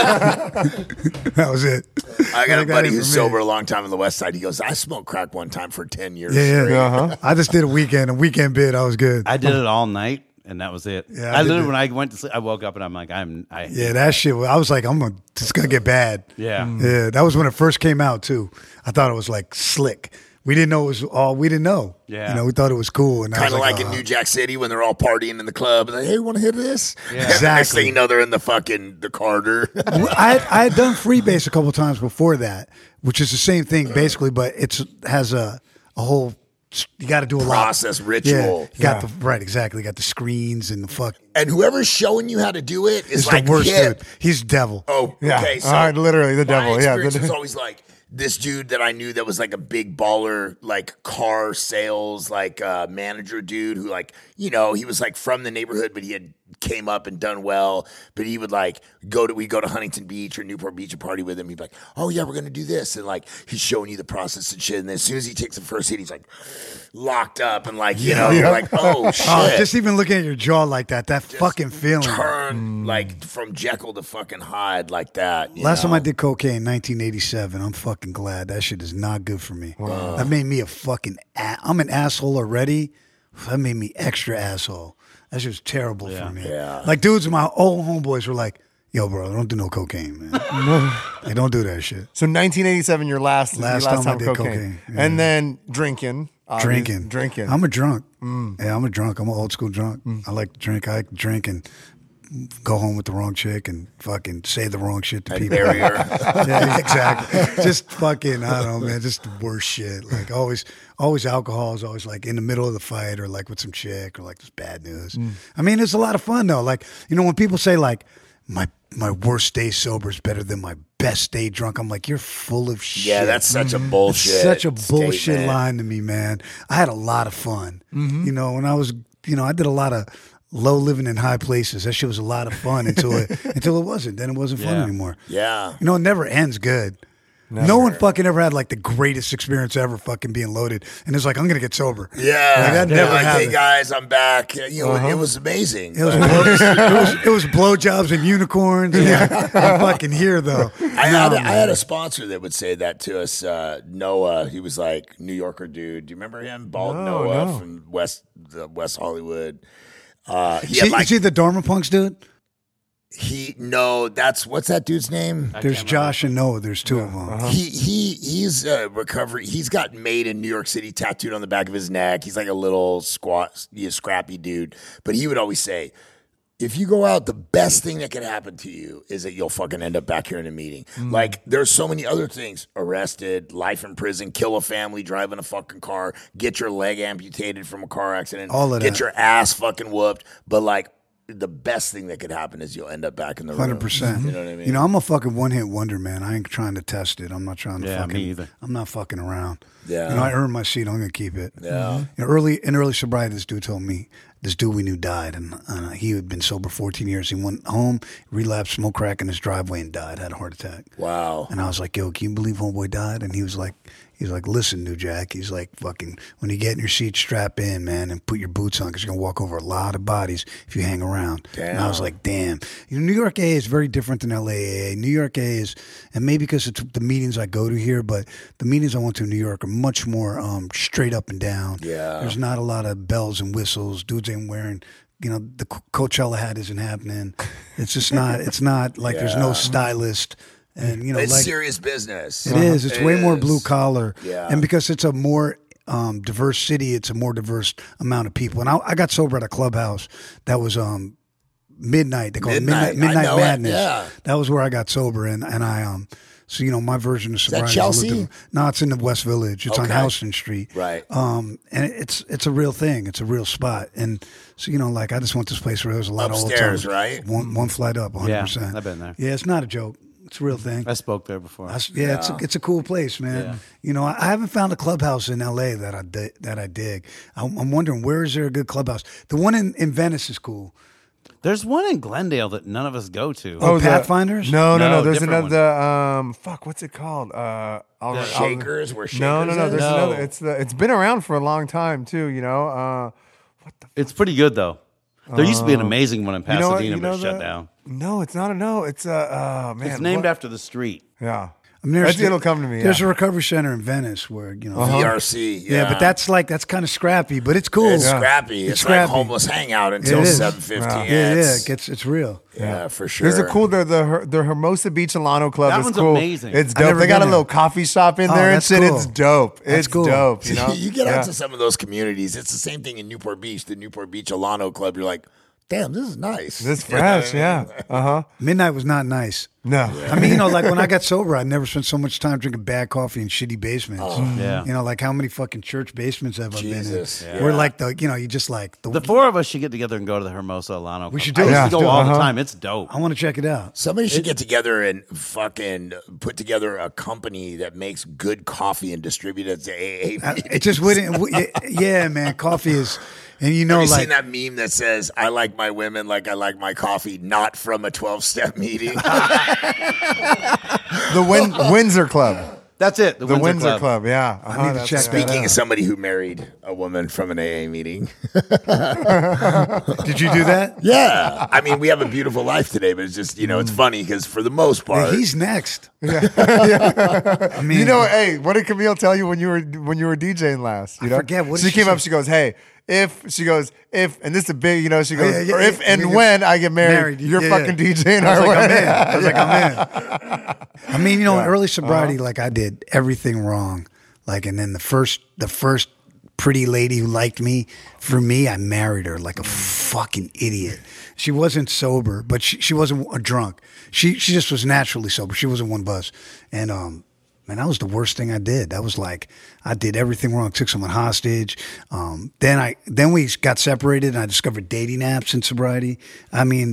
That was it. I got a Like, that buddy ain't who's for me. sober a long time on the West Side. He goes, I smoked crack one time for ten years Yeah, yeah. straight. Uh-huh. I just did a weekend, a weekend bid. I was good. I did it all night, and that was it. Yeah, I I, did literally it. when I went to sleep, I woke up and I'm like, I'm, I, Yeah, that shit. I was like, I'm gonna, it's gonna get bad. yeah. Yeah, that was when it first came out too. I thought it was like slick. We didn't know it was all. We didn't know. Yeah. you know, we thought it was cool. And I Kind was of like, uh, in New Jack City when they're all partying in the club. And like, hey, want to hit this? Yeah. And the next Exactly. thing you know, they're in the fucking the Carter. I had, I had done freebase a couple times before that, which is the same thing basically, but it's has a a whole. You got to do a Process, lot. ritual. Yeah, you got Yeah. the right, exactly. You got the screens and the fuck. And whoever's showing you how to do it is It's like the worst hip. dude. He's devil. Oh, Yeah. okay. So All right, literally the my devil. Yeah. experience the- was always like this dude that I knew that was like a big baller, like car sales, like uh, manager dude who, like, you know, he was like from the neighborhood, but he had came up and done well. But he would like go to we go to Huntington Beach or Newport Beach and party with him. He'd be like, oh yeah, we're gonna do this, and like he's showing you the process and shit. And then as soon as he takes the first hit, he's like locked up and like you know, you're like, oh shit. Oh, just even looking at your jaw like that, that fucking feeling. turn like from Jekyll to fucking Hyde like that. you Last time know? I did cocaine, nineteen eighty-seven. I'm fucking glad. That shit is not good for me. That made me a fucking. A- I'm an asshole already. That made me extra asshole. That shit was terrible Yeah. for me. Yeah. Like dudes, my old homeboys were like, "Yo, bro, don't do no cocaine, man. Hey, don't do that shit." So nineteen eighty-seven, your last Last your last time I time, did cocaine, cocaine, yeah. and then drinking, obvious- Drinking, drinking. I'm a drunk. Yeah, I'm a drunk. I'm an old school drunk. I like to drink. I like to drink and go home with the wrong chick and fucking say the wrong shit to And people. bury her. Yeah, exactly. Just fucking, I don't know, man. Just the worst shit. Like always, always alcohol is always like in the middle of the fight or like with some chick or like just bad news. I mean, it's a lot of fun though. Like, you know, when people say like, my my worst day sober is better than my best day drunk. I'm like, you're full of shit. Yeah, that's such a bullshit. It's such a bullshit statement. line to me, man. I had a lot of fun. You know, when I was, you know, I did a lot of low living in high places. That shit was a lot of fun until it until it wasn't. Then it wasn't fun Yeah. anymore. Yeah. You know, it never ends good. No one fucking ever had like the greatest experience ever fucking being loaded. And it's like, I'm going to get sober. Yeah. Like, that They're never like, hey happened. guys, I'm back. You know, it was amazing. It was, But- blow, it was it was blowjobs and unicorns. And I'm fucking here though. I No, had a, I man. had a sponsor that would say that to us. Uh, Noah, he was like New Yorker dude. Do you remember him? Bald No, Noah no. from West the West Hollywood. Uh, he See, had like see the Dharma Punks, dude? he no. That's what's that dude's name? There's Josh and Noah. There's two of them. He he he's a recovery. He's got made in New York City tattooed on the back of his neck. He's like a little squat, he's a scrappy dude. But he would always say, if you go out, the best thing that could happen to you is that you'll fucking end up back here in a meeting. Mm. Like there's so many other things: arrested, life in prison, kill a family, driving a fucking car, get your leg amputated from a car accident, All of get that. your ass fucking whooped. But like the best thing that could happen is you'll end up back in the room. Hundred percent. You know what I mean? You know, I'm a fucking one hit wonder, man. I ain't trying to test it. I'm not trying to Yeah, fucking. me either. I'm not fucking around. Yeah. You know, I earned my seat. I'm gonna keep it. Yeah. You know, early in early sobriety, this dude told me this dude we knew died, and uh, he had been sober fourteen years. He went home, relapsed, smoked crack in his driveway, and died. Had a heart attack. Wow. And I was like, yo, can you believe homeboy died? And he was like, he's like, listen, New Jack. He's like, fucking, when you get in your seat, strap in, man, and put your boots on because you're going to walk over a lot of bodies if you hang around. And I was Damn. like, damn. You know, New York A is very different than L A A A. New York A is, and maybe because it's the meetings I go to here, but the meetings I went to in New York are much more um, straight up and down. Yeah. There's not a lot of bells and whistles. Dudes ain't wearing, you know, the Co- Coachella hat isn't happening. It's just not, it's not like there's no Yeah. stylist. And, you know, It's like, serious business. it is. It's It way more is. blue collar. Yeah. And because it's a more um, diverse city, it's a more diverse amount of people. And I, I got sober at a clubhouse that was um, midnight. They call Midnight. it Midnight, I midnight know it, Madness. yeah. That was where I got sober. And, and I, um, so, you know, my version of that sobriety is a Chelsea? little different. No, it's in the West Village. It's on Okay. Houston Street. Right. Um, and it's it's a real thing. It's a real spot. And so, you know, like I just went to this place where there was a lot Upstairs, of old right? time. One, one flight up, one hundred percent. Yeah, I've been there. Yeah, it's not a joke. It's a real thing. I spoke there before. I s- yeah, it's a, it's a cool place, man. Yeah. You know, I, I haven't found a clubhouse in L A that I di- that I dig. I'm, I'm wondering where is there a good clubhouse? The one in, in Venice is cool. There's one in Glendale that none of us go to. Oh, the- Pathfinders? No, no, no. No, There's different another. Um, fuck, what's it called? Uh, I'll, I'll- Shakers, where Shakers No, no, no. is? There's No. another. It's the. It's been around for a long time too. You know. Uh, It's pretty good though. There used to be an amazing one in you know what? Pasadena, You but know it shut the- down. No, it's not a no. It's a. Uh, man, It's named what- after the street. Yeah. I mean, there's- That's- it'll come to me. There's Yeah. a recovery center in Venice where you know. V R C. Yeah. Yeah, but that's like that's kind of scrappy, but it's cool. It's Yeah. scrappy. It's It's, scrappy. like homeless hangout until It is. seven fifty. Yeah. Yeah, Yeah, yeah, it's- it gets it's real. yeah, for sure. There's a cool the the Her- the Hermosa Beach Alano Club That is one's cool. amazing. It's I've dope. never They got a been there. little coffee shop in Oh, there and that's shit. cool. It's dope. That's It's cool. dope. You know. you get Yeah. out to some of those communities. It's the same thing in Newport Beach, the Newport Beach Alano Club. You're like, damn, this is nice. This You know what I fresh. mean? Yeah. Uh huh. Midnight was not nice. No. I mean, you know, like when I got sober, I never spent so much time drinking bad coffee in shitty basements. Yeah. You know, like how many fucking church basements have I Jesus, been in? yeah. Where like the, you know, you just like the. The four of us should get together and go to the Hermosa Alano. We should Club. do I it. used to Yeah. go all the Uh-huh. time. It's dope. I want to check it out. Somebody should get together and fucking put together a company that makes good coffee and distribute it to A A. I- It just wouldn't. w- Yeah, man, coffee is, and you know, Have you like seen that meme that says, I like my women like I like my coffee, not from a twelve-step meeting? The Win- Windsor Club. That's it. The, The Windsor, Windsor Club. Club. Yeah. I Uh-huh, need to that's- check yeah. that Speaking out. of somebody who married a woman from an A A meeting. Did you do that? Yeah. I mean, we have a beautiful life today, but it's just, you know, it's funny because for the most Yeah, part, he's next. I mean, You know, hey, what did Camille tell you when you were when you were DJing last? You know, forget. What she did she came up. say? She goes, "Hey, if she goes, if and this is a big, you know, she goes, yeah, yeah, or if yeah, and yeah. when I get married, Married, you're yeah, fucking yeah. DJing I was our like, I'm wedding." in. I was like, I'm in. I mean, you know, in early sobriety, like I did everything wrong. Like, and then the first, the first pretty lady who liked me, for me, I married her like a fucking idiot. She wasn't sober, but she, she wasn't a drunk. She she just was naturally sober. She wasn't one buzz. And um, man, that was the worst thing I did. That was like I did everything wrong. Took someone hostage. Um, then I then we got separated, and I discovered dating apps in sobriety. I mean,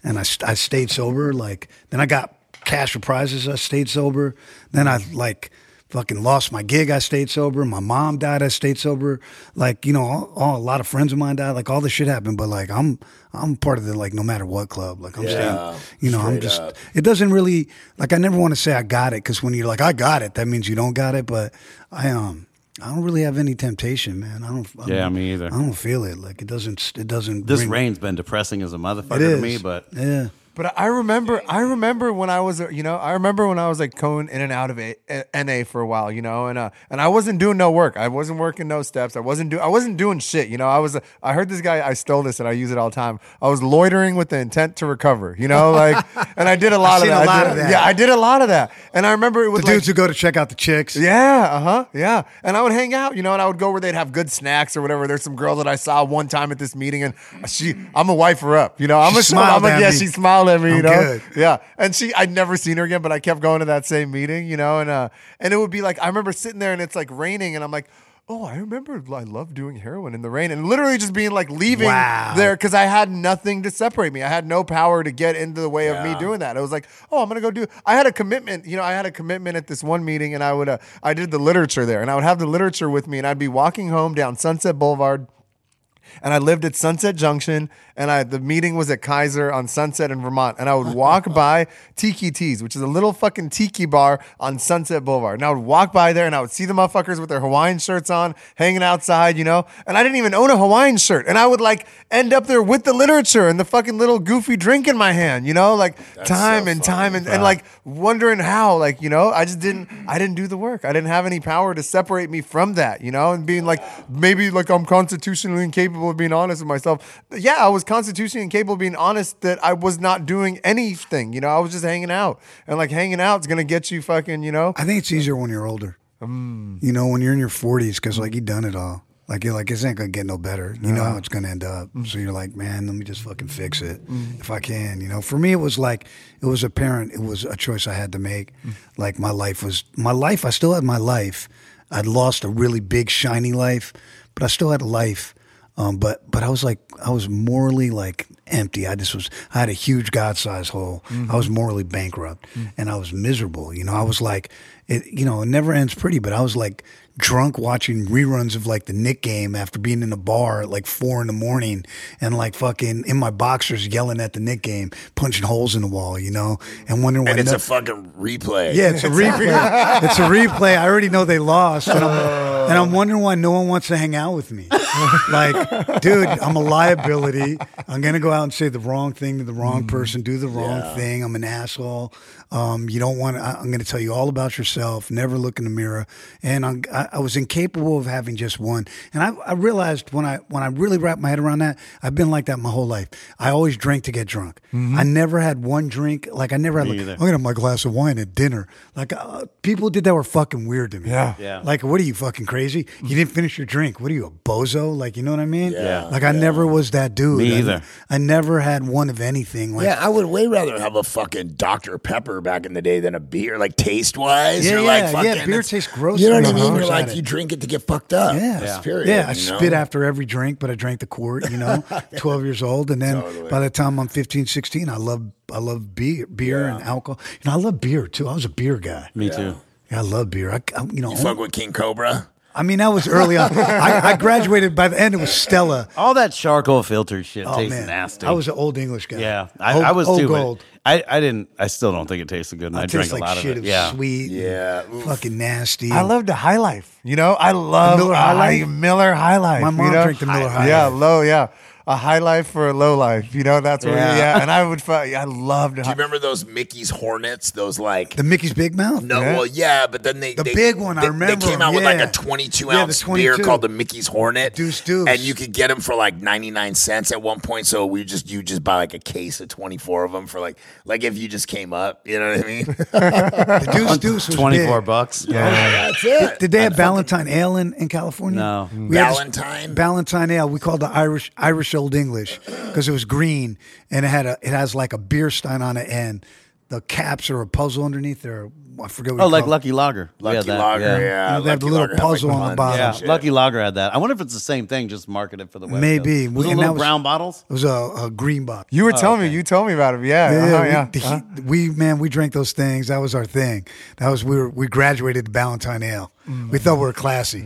and I st- I stayed sober. Like then I got cash for prizes. I stayed sober. Then I like fucking lost my gig. I stayed sober. My mom died. I stayed sober. Like you know, all, all, a lot of friends of mine died. Like all this shit happened. But like I'm I'm part of the like no matter what club. Like I'm Yeah, staying. You know, I'm straight just. up. It doesn't really like I never want to say I got it because when you're like I got it, that means you don't got it. But I um. I don't really have any temptation, man. I don't. I Yeah, don't, me either. I don't feel it. Like it doesn't. It doesn't. This bring, rain's been depressing as a motherfucker It to is. me, but yeah. But I remember, I remember when I was, uh, you know, I remember when I was like going in and out of a, a, N A for a while, you know, and uh, and I wasn't doing no work. I wasn't working no steps. I wasn't do, I wasn't doing shit. You know, I was. Uh, I heard this guy. I stole this and I use it all the time. I was loitering with the intent to recover. You know, like, and I did a lot of seen that. a lot I did, of that. Yeah, I did a lot of that. And I remember it was The like, dudes who go to check out the chicks. yeah, uh huh, yeah. And I would hang out, you know, and I would go where they'd have good snacks or whatever. There's some girl that I saw one time at this meeting, and she, I'm a wife her up, you know. I'm She a smiled I'm like, at yeah, me. she smiled at me, you I'm know. good. Yeah, and she, I'd never seen her again, but I kept going to that same meeting, you know, and uh, and it would be like, I remember sitting there and it's like raining, and I'm like, oh, I remember I love doing heroin in the rain, and literally just being like leaving Wow. there because I had nothing to separate me. I had no power to get into the way of me Yeah. doing that. It was like, oh, I'm gonna go do. I had a commitment, you know. I had a commitment at this one meeting, and I would, uh, I did the literature there, and I would have the literature with me, and I'd be walking home down Sunset Boulevard. And I lived at Sunset Junction, and I the meeting was at Kaiser on Sunset in Vermont. And I would walk by Tiki Teas, which is a little fucking tiki bar on Sunset Boulevard. And I would walk by there, and I would see the motherfuckers with their Hawaiian shirts on, hanging outside, you know. And I didn't even own a Hawaiian shirt. And I would like end up there with the literature and the fucking little goofy drink in my hand, you know, like time so and time and, funny. and like wondering how, like, you know, I just didn't, I didn't do the work. I didn't have any power to separate me from that, you know, and being like, maybe like I'm constitutionally incapable of being honest with myself. Yeah, I was constitutionally incapable of being honest that I was not doing anything, you know, I was just hanging out. And like hanging out is going to get you fucking, you know. I think it's easier when you're older. Mm. You know, when you're in your forties, because like you done it all. Like you're like, it's ain't gonna get no better. You know how it's gonna end up. Mm. So you're like, man, let me just fucking fix it if I can. You know, for me, it was like it was apparent. It was a choice I had to make. Mm. Like my life was my life. I still had my life. I'd lost a really big shiny life, but I still had a life. Um, but but I was like I was morally like empty. I just was. I had a huge God-sized hole. I was morally bankrupt, and I was miserable. You know, I was like, it. You know, it never ends pretty. But I was like drunk watching reruns of like the Knick game after being in a bar at like four in the morning, and like fucking in my boxers yelling at the Knick game, punching holes in the wall. You know, and wondering And when it's no- a fucking replay. yeah, it's a replay. It's a replay. I already know they lost, and I'm, and I'm wondering why no one wants to hang out with me. Like, dude, I'm a liability. I'm gonna go out and say the wrong thing to the wrong person, do the wrong Yeah. thing. I'm an asshole. Um, you don't want. I, I'm gonna tell you all about yourself. Never look in the mirror. And I'm, I, I was incapable of having just one. And I, I realized when I when I really wrapped my head around that, I've been like that my whole life. I always drank to get drunk. I never had one drink. Like I never had. Me Like, either. I'm gonna have my glass of wine at dinner. Like uh, people did that were fucking weird to me. Yeah. Yeah. Like, what are you fucking crazy? You didn't finish your drink. What are you, a bozo? Like, you know what I mean? Yeah. Like, I never was that dude. Me I- either. I, never had one of anything. Like, Yeah, I would way rather have a fucking Doctor Pepper back in the day than a beer, like taste wise. Yeah, You're yeah, like, yeah, fucking, beer it's- tastes gross You know when what I you're mean? You're outside like, it. you drink it to get fucked up. Yeah. It's Yeah. period, yeah, I you know? spit after every drink, but I drank the quart, you know, twelve years old. And then Totally. by the time I'm fifteen, sixteen, I love I love beer, beer and alcohol. You know, I love beer too. I was a beer guy. me too. Yeah, I love beer. I, I you know, You fuck with King Cobra? I mean, that was early on. I, I graduated by the end. It was Stella. All that charcoal filter shit Oh, tastes man. nasty. I was an old English guy. yeah, I, Old- I was old too. but gold. I, I didn't. I still don't think it tasted good, and I It drank tastes a like lot shit. of It it. was Yeah, sweet. Yeah. Oof. Fucking nasty. I love the High Life, you know. I love Miller High Life? I- Miller High Life. My mom you know? drank the Miller High Yeah, Life. low. Yeah, a high life for a low life. You know, that's what. Yeah, Yeah. and I would. fu- I loved. Do you remember those Mickey's Hornets? Those like The Mickey's Big Mouth? no, Yeah. well, yeah, but then they The they, big one, I they, remember They came them, out with like yeah. a twenty-two Yeah, the ounce beer twenty-two. called the Mickey's Hornet, Deuce Deuce. and you could get them for like ninety-nine cents at one point. So we just you just buy like a case of twenty-four of them for like like if you just came up, you know what I mean? The Deuce Deuce was twenty-four big. bucks. Yeah. That's it. Did they have Ballantine Ale in, in California? No. We had this- Ballantine? Ballantine Ale. We called it Irish Irish Old English because it was green and it had a it has like a beer stein on it and the caps are a puzzle underneath. They're I forget what Oh, you like call it. Lucky Lager. We had Lucky that, Lager, yeah. yeah. You know, they have the Lucky little Lager had, like, puzzle on the puns bottom. Yeah, and shit. Lucky Lager had that. I wonder if it's the same thing, just marketed for the West Maybe. Coast. We- Was it and that little was- brown bottles? It was a, a green box. You were telling okay. me. You told me about it. Yeah. Yeah, uh-huh, we, yeah. the- uh-huh. we man, we drank those things. That was our thing. That was we were we graduated to Ballantine Ale. We thought we were classy.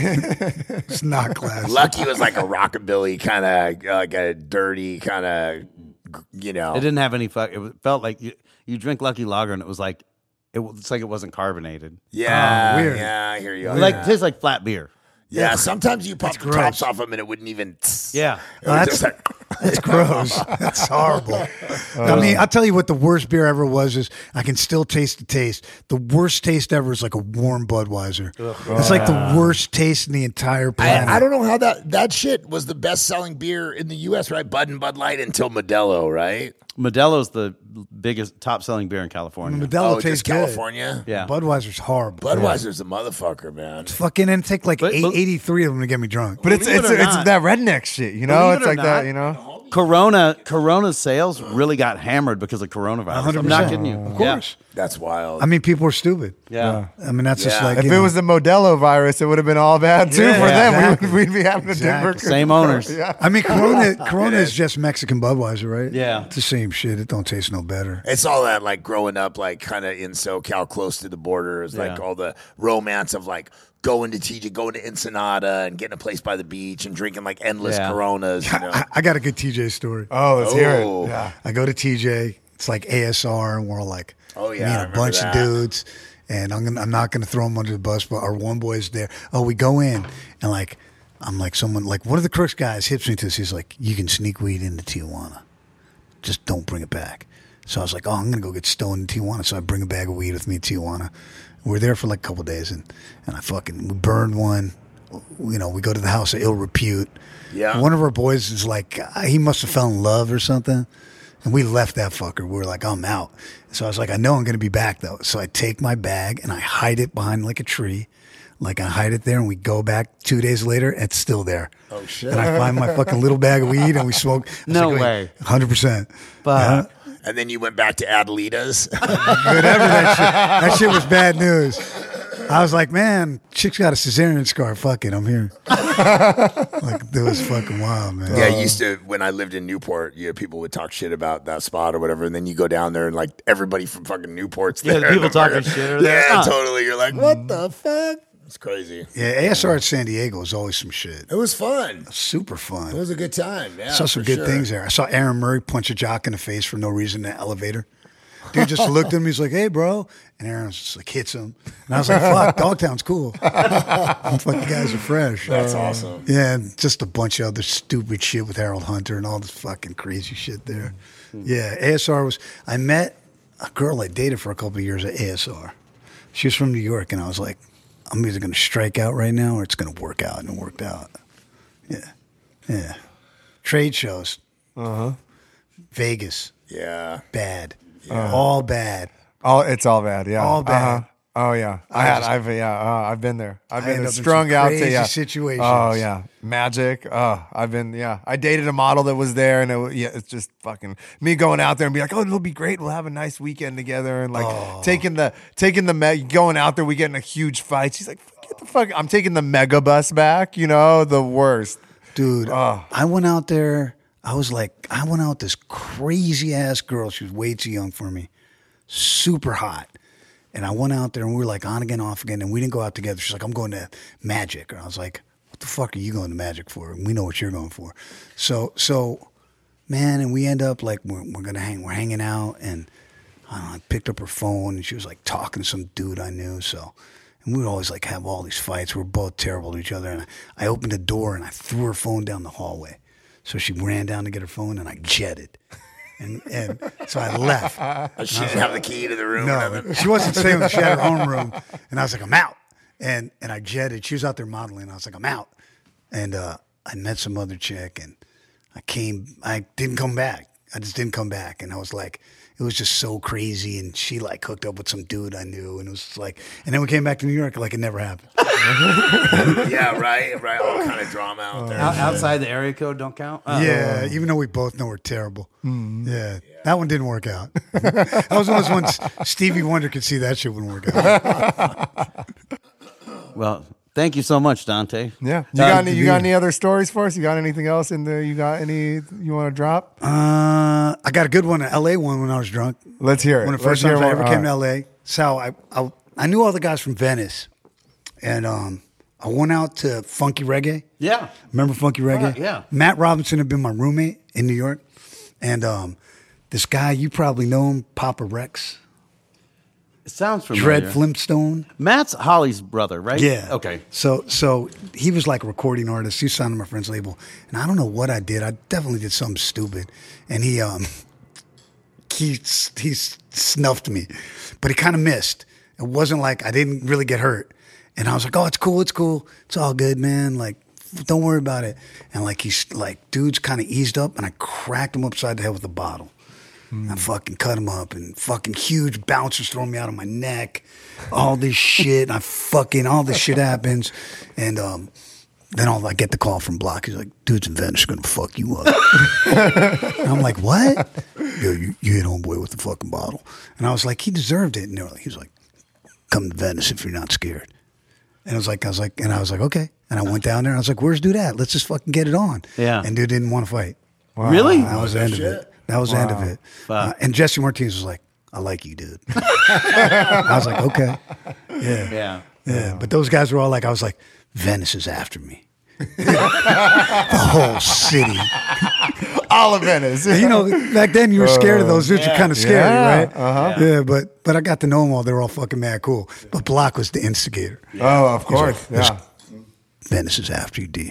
It's not classy. Lucky was like a rockabilly kind of, like a dirty kind of, you know. It didn't have any fuck. It was- felt like you, you drink Lucky Lager and it was like, it was it's like it wasn't carbonated. Yeah, Oh, weird. yeah, I hear you. Like yeah. it tastes like flat beer. Yeah, sometimes you pop the gross. tops off them and it wouldn't even. Yeah. It was That's- just like, That's gross. That's horrible. I mean, I'll tell you what the worst beer ever was is I can still taste the taste. The worst taste ever is like a warm Budweiser. It's like the worst taste in the entire planet. I, I don't know how that that shit was the best selling beer in the U S, right? Bud and Bud Light until Modelo, right? Modelo's the biggest top selling beer in California. Modelo Oh, tastes just good. California. Yeah. Budweiser's horrible. Budweiser's a motherfucker, man. Fucking and take like But- eight, but- eighty-three of them to get me drunk. But it's Believe it it's or it's not- that redneck shit. You know, Believe it's it or like that. not, You know. Corona Corona sales really got hammered because of coronavirus. one hundred I'm not percent. kidding you. Of course. That's wild. I mean, people are stupid. Yeah. I mean, that's just Yeah. like If you it know. was the Modelo virus, it would have been all bad too Yeah, for them. exactly. We would, we'd be having a Exactly. Denver. Same owners. Yeah. I mean, Corona. Corona is just Mexican Budweiser, right? Yeah. it's the same shit. It don't taste no better. It's all that like growing up, like kind of in SoCal, close to the border, is like Yeah. all the romance of like going to T J, going to Ensenada, and getting a place by the beach and drinking like endless Yeah. Coronas. You know? I, I got a good T J story. Oh, let's hear Oh. it. Yeah. I go to T J. It's like A S R, and we're all like, Oh, yeah, me I and a remember bunch that. of dudes. And I'm gonna, I'm not gonna throw them under the bus, but our one boy's there. Oh, we go in, and like, I'm like, someone like one of the Crooks guys hits me to this. He's like, you can sneak weed into Tijuana, just don't bring it back. So I was like, oh, I'm gonna go get stoned in Tijuana. So I bring a bag of weed with me to Tijuana. We're there for like a couple days, and and I fucking we burned one. You know, we go to the house of ill repute. Yeah. One of our boys is like, uh, he must have fell in love or something. And we left that fucker. We were like, I'm out. So I was like, I know I'm going to be back though. So I take my bag and I hide it behind like a tree. Like I hide it there and we go back two days later. And it's still there. Oh, shit. And I find my fucking little bag of weed and we smoke. I was No like, wait, way. one hundred percent. But And then you went back to Adelita's. Whatever that shit. That shit was bad news. I was like, man, chick's got a cesarean scar. Fuck it, I'm here. Like, it was fucking wild, man. Yeah, I used to, when I lived in Newport, you know, people would talk shit about that spot or whatever, and then you go down there and like everybody from fucking Newport's Yeah, there. the and people talking fucking- shit are there. Yeah, Huh. totally. You're like, what the fuck? It's crazy. Yeah, A S R at San Diego is always some shit. It was fun. Super fun. It was a good time. Yeah, I saw some for good sure. things there. I saw Aaron Murray punch a jock in the face for no reason in the elevator. Dude just looked at him. He's like, "Hey, bro," and Aaron just like hits him. And I was like, "Fuck, Dogtown's cool. Fucking guys are fresh." That's awesome. Yeah, and just a bunch of other stupid shit with Harold Hunter and all this fucking crazy shit there. Yeah, A S R was. I met a girl I dated for a couple of years at A S R. She was from New York, and I was like, "I'm either going to strike out right now or it's going to work out," and it worked out. Yeah, yeah. Trade shows. Uh huh. Vegas, Yeah. bad. All bad. Oh, it's all bad. Yeah. All bad. Uh-huh. Oh yeah. I, I had. just- I've yeah. Uh, I've been there. I've I been end there. up in some strung out to crazy yeah. situations. Oh yeah. Magic. Oh, I've been yeah. I dated a model that was there, and it was, yeah, it's just fucking me going out there and be like, oh, it'll be great. We'll have a nice weekend together, and like Oh. taking the taking the me- going out there. We get in a huge fight. She's like, get the fuck. I'm taking the mega bus back. You know, the worst. Dude, Oh. I went out there. I was like, I went out with this crazy ass girl. She was way too young for me. Super hot. And I went out there and we were like on again, off again. And we didn't go out together. She's like, I'm going to Magic. And I was like, what the fuck are you going to Magic for? And we know what you're going for. So, so, man, and we end up like, we're, we're going to hang, we're hanging out. And I don't know, I picked up her phone and she was like talking to some dude I knew. So, and we would always like have all these fights. We were both terrible to each other. And I, I opened the door and I threw her phone down the hallway. So she ran down to get her phone and I jetted. And, and so I left. She didn't have the key to the room. or No, nothing. she wasn't staying. She had her own room. And I was like, I'm out. And and I jetted. She was out there modeling. I was like, I'm out. And uh, I met some other chick and I came, I didn't come back. I just didn't come back. And I was like, it was just so crazy. And she like hooked up with some dude I knew. And it was just like, and then we came back to New York like it never happened. Yeah, right, right. All kind of drama out there. Out- outside the area code don't count. Uh, Yeah, even though we both know we're terrible. Yeah, that one didn't work out. That was one of those ones Stevie Wonder could see that shit wouldn't work out. Well, thank you so much, Dante. Yeah. You got any? You got any other stories for us? You got anything else in there? You got any you want to drop? Uh, I got a good one, an L A one when I was drunk. Let's hear it. One of the Let's first times hear I ever more. came to All right. L A. So I, I I knew all the guys from Venice, and um, I went out to Funky Reggae. Yeah. Remember Funky Reggae? Right, yeah. Matt Robinson had been my roommate in New York, and um, this guy you probably know him, Papa Rex, It sounds familiar. Dread Flintstone. Matt's Holly's brother, right? Yeah. Okay. So so he was like a recording artist. He signed to my friend's label, and I don't know what I did. I definitely did something stupid, and he um he he snuffed me, but he kind of missed. It wasn't like I didn't really get hurt, and I was like, oh, it's cool, it's cool, it's all good, man. Like, don't worry about it. And like he's like, dudes kind of eased up, and I cracked him upside the head with a bottle. I fucking cut him up, and fucking huge bouncers throwing me out of my neck. All this shit, and I fucking all this shit happens, and um, then I'll, I get the call from Block. He's like, "Dudes in Venice are gonna fuck you up." And I'm like, "What?" Yo, you, you hit homeboy with the fucking bottle, and I was like, "He deserved it." And they were like, he was like, "Come to Venice if you're not scared." And I was like, I was like, and I was like, okay. And I went down there, and I was like, "Where's dude at? Let's just fucking get it on." Yeah. And dude didn't want to fight. Really? That was the end of it. That was the end of it. Uh, and Jesse Martinez was like, I like you, dude. I was like, okay. Yeah. Yeah. Yeah. But those guys were all like, I was like, Venice is after me. The whole city. All of Venice. And, you know, back then you were scared of those dudes. You're kind of scary, Yeah. right? Uh-huh. Yeah, but but I got to know them all. They were all fucking mad cool. But Block was the instigator. Oh, of course. Yeah. Venice is after you, D.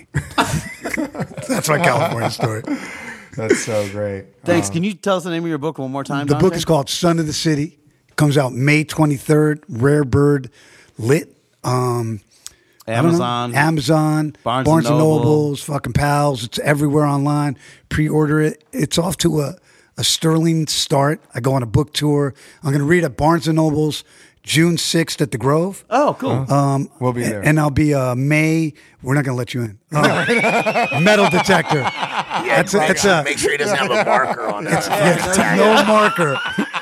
That's my California story. That's so great. Thanks. Can you tell us the name of your book one more time, The Dante? book is called Son of the City. Comes out May twenty-third. Rare Bird Lit. Um, I don't know. Amazon. Amazon. Barnes Barnes, and and Noble. Nobles. Fucking Pals. It's everywhere online. Pre-order it. It's off to a, a sterling start. I go on a book tour. I'm going to read at Barnes and Nobles June sixth at the Grove. Oh, cool. Um, We'll be and- there. And I'll be uh, May. We're not going to let you in. Uh, metal detector. Yeah, It's a- make, it's a- make sure he doesn't have a marker on it. Yeah, no marker.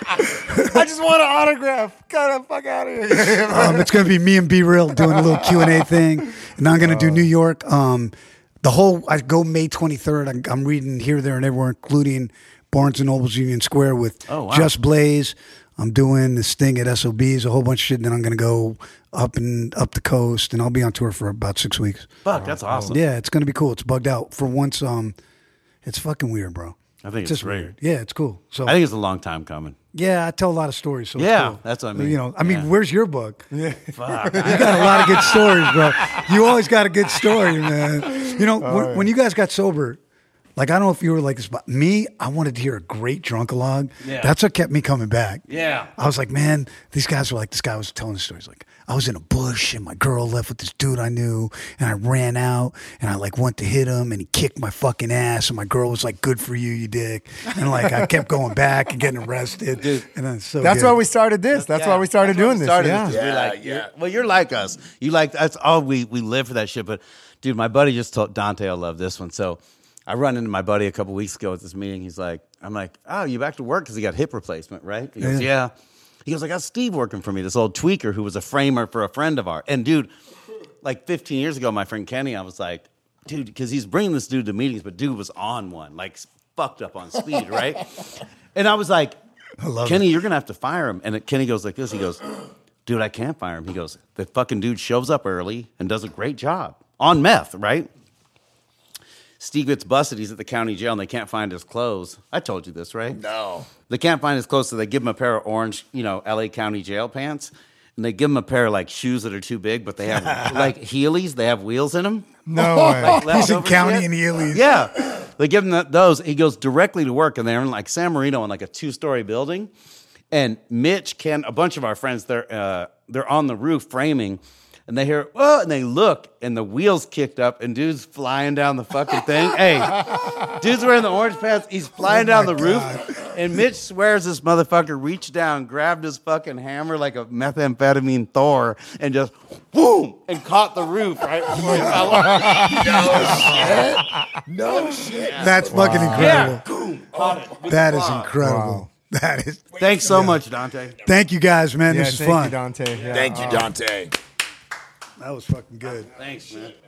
I just want an autograph. Get the fuck out of here. Um, it's going to be me and B Real doing a little Q and A thing, and I'm going to do New York. Um, the whole I go May twenty-third. I'm, I'm reading here, there, and everywhere, including Barnes and Noble's Union Square with Oh, wow. Just Blaze. I'm doing this thing at S O B's, a whole bunch of shit. And then I'm going to go up and up the coast, and I'll be on tour for about six weeks. Fuck, that's awesome. Yeah, it's going to be cool. It's bugged out for once. Um, it's fucking weird, bro. I think it's just great. weird. Yeah, it's cool. So I think it's a long time coming. yeah, I tell a lot of stories. So it's Yeah, cool. that's what I mean. You know, I mean, Yeah. where's your book? Fuck. You got a lot of good stories, bro. You always got a good story, man. You know, when, when you guys got sober, like, I don't know if you were like this, but me, I wanted to hear a great drunkalog. Yeah. That's what kept me coming back. Yeah. I was like, man, these guys were like, this guy was telling stories. Like, I was in a bush and my girl left with this dude I knew, and I ran out and I like went to hit him and he kicked my fucking ass, and my girl was like, good for you, you dick. And like, I kept going back and getting arrested. Dude. And then so That's good. why we started this. That's why we started That's why doing we this. started Yeah. this, 'cause we're Yeah, like, yeah. you're- Well, you're like us. You like that's all we we live for that shit. But dude, my buddy just told Dante I love this one. So I run into my buddy a couple weeks ago at this meeting. He's like, I'm like, oh, you back to work because he got hip replacement, right? He goes, yeah. He goes, I got Steve working for me, this old tweaker who was a framer for a friend of ours. And dude, like fifteen years ago, my friend Kenny, I was like, dude, because he's bringing this dude to meetings, but dude was on one, like fucked up on speed, right? And I was like, love Kenny, you're gonna have to fire him. And Kenny goes like this. He goes, dude, I can't fire him. He goes, the fucking dude shows up early and does a great job on meth, right? Steve gets busted. He's at the county jail and they can't find his clothes. I told you this, right? No. They can't find his clothes, so they give him a pair of orange, you know, L A County jail pants. And they give him a pair of like shoes that are too big, but they have like Heelys. They have wheels in them. No way. Like He's in leftover County shit. and Heelys. Yeah. They give him that, those. He goes directly to work, and they're in like San Marino in like a two-story building. And Mitch, Ken, a bunch of our friends, they're uh, they're on the roof framing. and they hear, oh, and they look, and the wheels kicked up, and dude's flying down the fucking thing. Hey, dude's wearing the orange pants. He's flying Oh down my the roof, and Mitch swears this motherfucker reached down, grabbed his fucking hammer like a methamphetamine Thor, and just, boom, and caught the roof right before he fell off. No shit. That's fucking incredible. Yeah, boom, caught it. with That the is claw. incredible. Wow. That is. Thanks so much, Dante. Thank you guys, man. Yeah, this is thank fun. you, Dante. Yeah. Thank you, Dante. That was fucking good. Thanks, man.